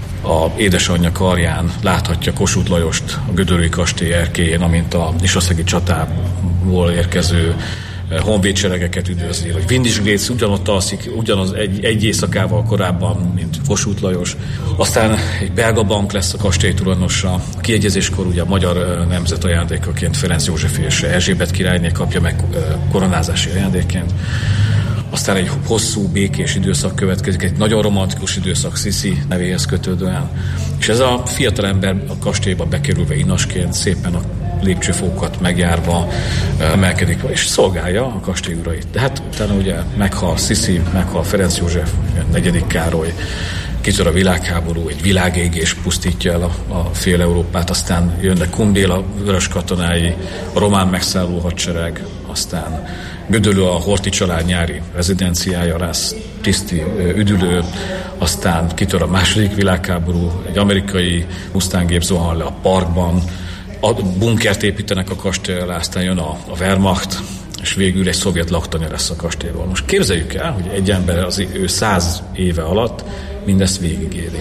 a édesanyja karján láthatja Kossuth Lajost a Gödöllői kastély erkélyén, amint a Nisaszegi csatából érkező honvédseregeket üdvözli, hogy Windis Grécz ugyanott alszik, ugyanaz egy éjszakával korábban, mint Kossuth Lajos. Aztán egy belga bank lesz a kastély tulajdonosa. A kiegyezéskor ugye a magyar nemzet ajándékaként Ferenc József és Erzsébet királyné kapja meg koronázási ajándékként. Aztán egy hosszú, békés időszak következik, egy nagyon romantikus időszak Sisi nevéhez kötődően. És ez a fiatalember a kastélyba bekerülve inasként szépen a lépcsőfokokat megjárva emelkedik, és szolgálja a kastély urait. De hát utána ugye meghal Sisi, meghal Ferenc József, 4. Károly, kitör a világháború, egy világégés pusztítja el a fél Európát, aztán jönnek Kumbél, a vörös katonái, a román megszálló hadsereg, aztán Gödöllő a Horthy család nyári rezidenciája, Rász tiszti üdülő, aztán kitör a második világháború, egy amerikai Mustang-gép zuhan le a parkban, a bunkert építenek a kastély alá, aztán jön a Wehrmacht, és végül egy szovjet laktanya lesz a kastélyból. Most képzeljük el, hogy egy ember ő 100 éve alatt mindezt végigéli.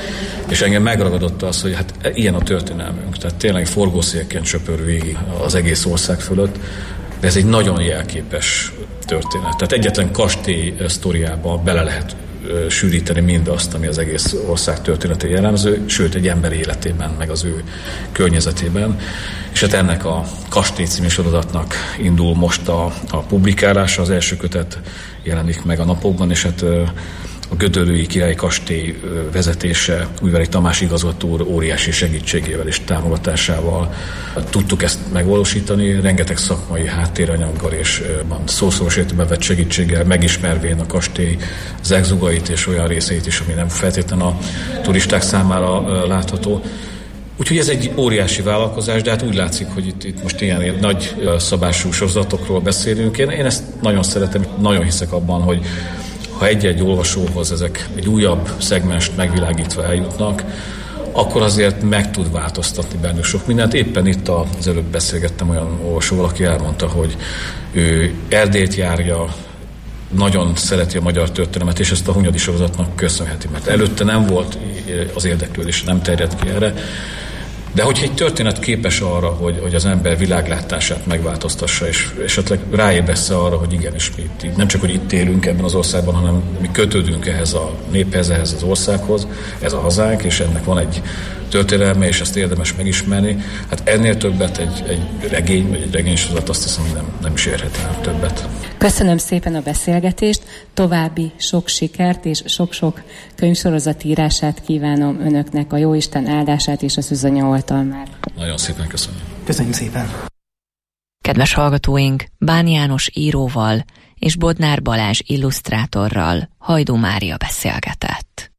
És engem megragadott az, hogy hát ilyen a történelmünk, tehát tényleg forgószélként söpör végig az egész ország fölött, de ez egy nagyon jelképes történet. Tehát egyetlen kastély sztoriába bele lehet sűríteni mindazt, ami az egész ország történetén jellemző, sőt egy ember életében, meg az ő környezetében. És hát ennek a Kastély című sorozatnak indul most a publikálása, az első kötet jelenik meg a napokban, és hát a Gödöllői Királyi Kastély vezetése Újvári Tamás igazgató óriási segítségével és támogatásával tudtuk ezt megvalósítani, rengeteg szakmai háttéranyaggal és szószoros értelemben vett segítséggel, megismervén a kastély zegzugait és olyan részeit is, ami nem feltétlenül a turisták számára látható. Úgyhogy ez egy óriási vállalkozás, de hát úgy látszik, hogy itt most ilyen nagy szabású sorozatokról beszélünk. Én ezt nagyon szeretem, nagyon hiszek abban, hogy ha egy-egy olvasóhoz ezek egy újabb szegmest megvilágítva eljutnak, akkor azért meg tud változtatni bennük sok mindent. Éppen itt az előbb beszélgettem olyan olvasóval, aki elmondta, hogy ő Erdélyt járja, nagyon szereti a magyar történelmet, és ezt a Hunyadi sorozatnak köszönheti, mert előtte nem volt az érdeklődés, nem terjedt ki erre. De hogyha egy történet képes arra, hogy az ember világlátását megváltoztassa, és esetleg ráébresze arra, hogy igenis mi nem csak, hogy itt élünk ebben az országban, hanem mi kötődünk ehhez a néphez, ehhez az országhoz, ez a hazánk, és ennek van egy történelme, és ezt érdemes megismerni. Hát ennél többet egy regény, vagy egy regénysorozat, azt hiszem, hogy nem is érheti el többet. Köszönöm szépen a beszélgetést, további sok sikert és sok-sok könyvsorozat írását kívánom önöknek, a Jóisten áldását és az üzanya oltalmát. Nagyon szépen köszönöm. Köszönjük szépen. Kedves hallgatóink, Bán János íróval és Bodnár Balázs illusztrátorral Hajdú Mária beszélgetett.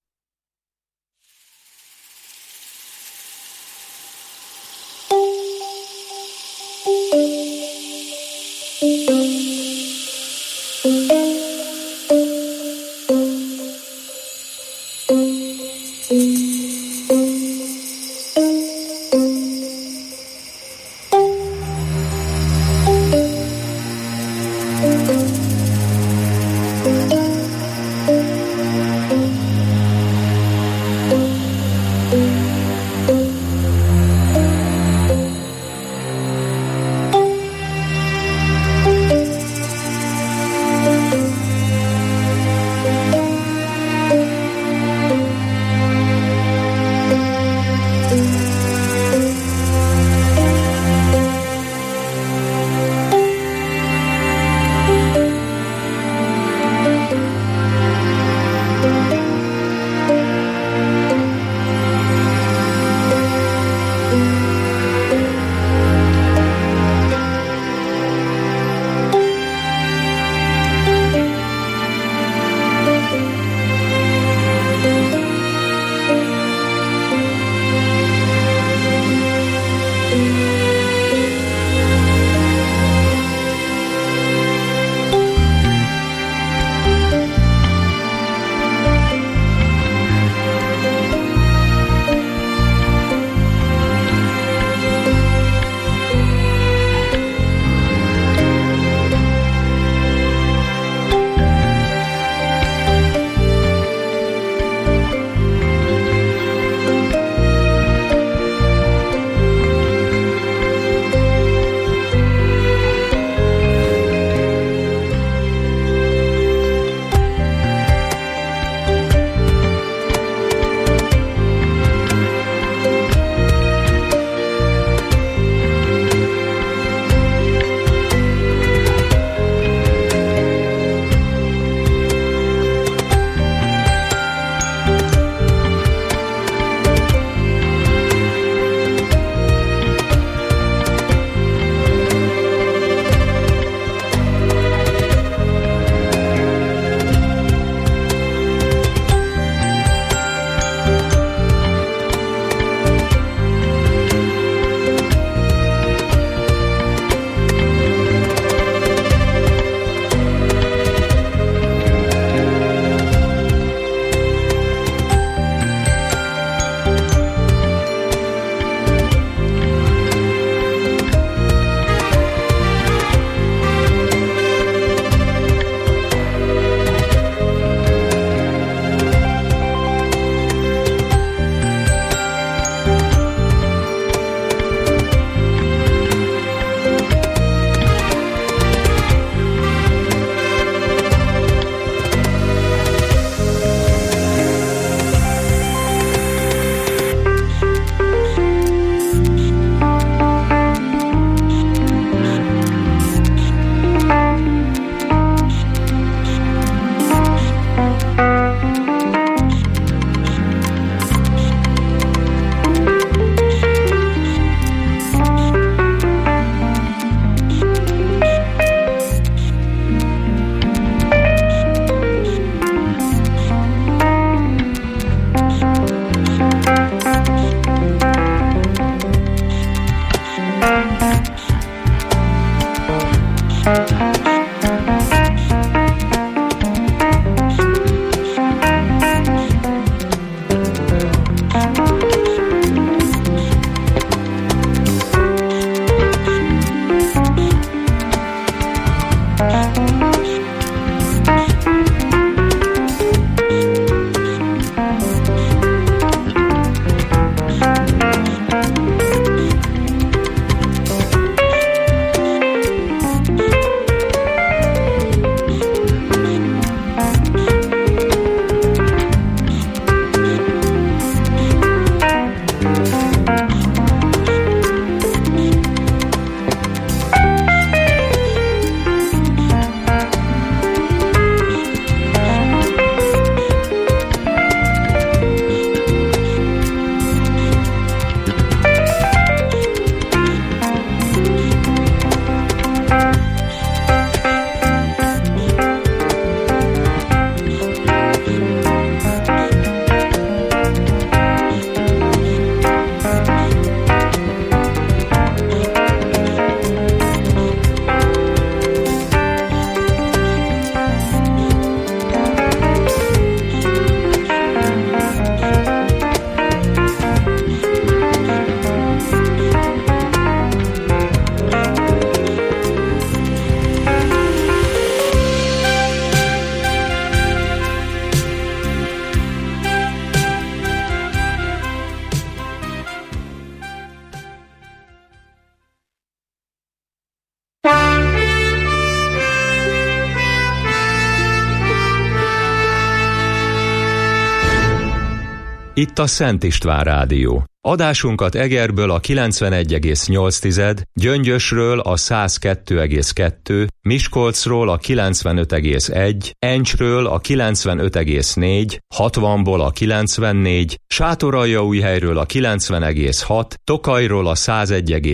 Itt a Szent István Rádió. Adásunkat Egerből a 91,8, Gyöngyösről a 102,2, Miskolcról a 95,1, Encsről a 95,4, 60-ból a 94, Sátoraljaújhelyről a 90,6, Tokajról a 101,5,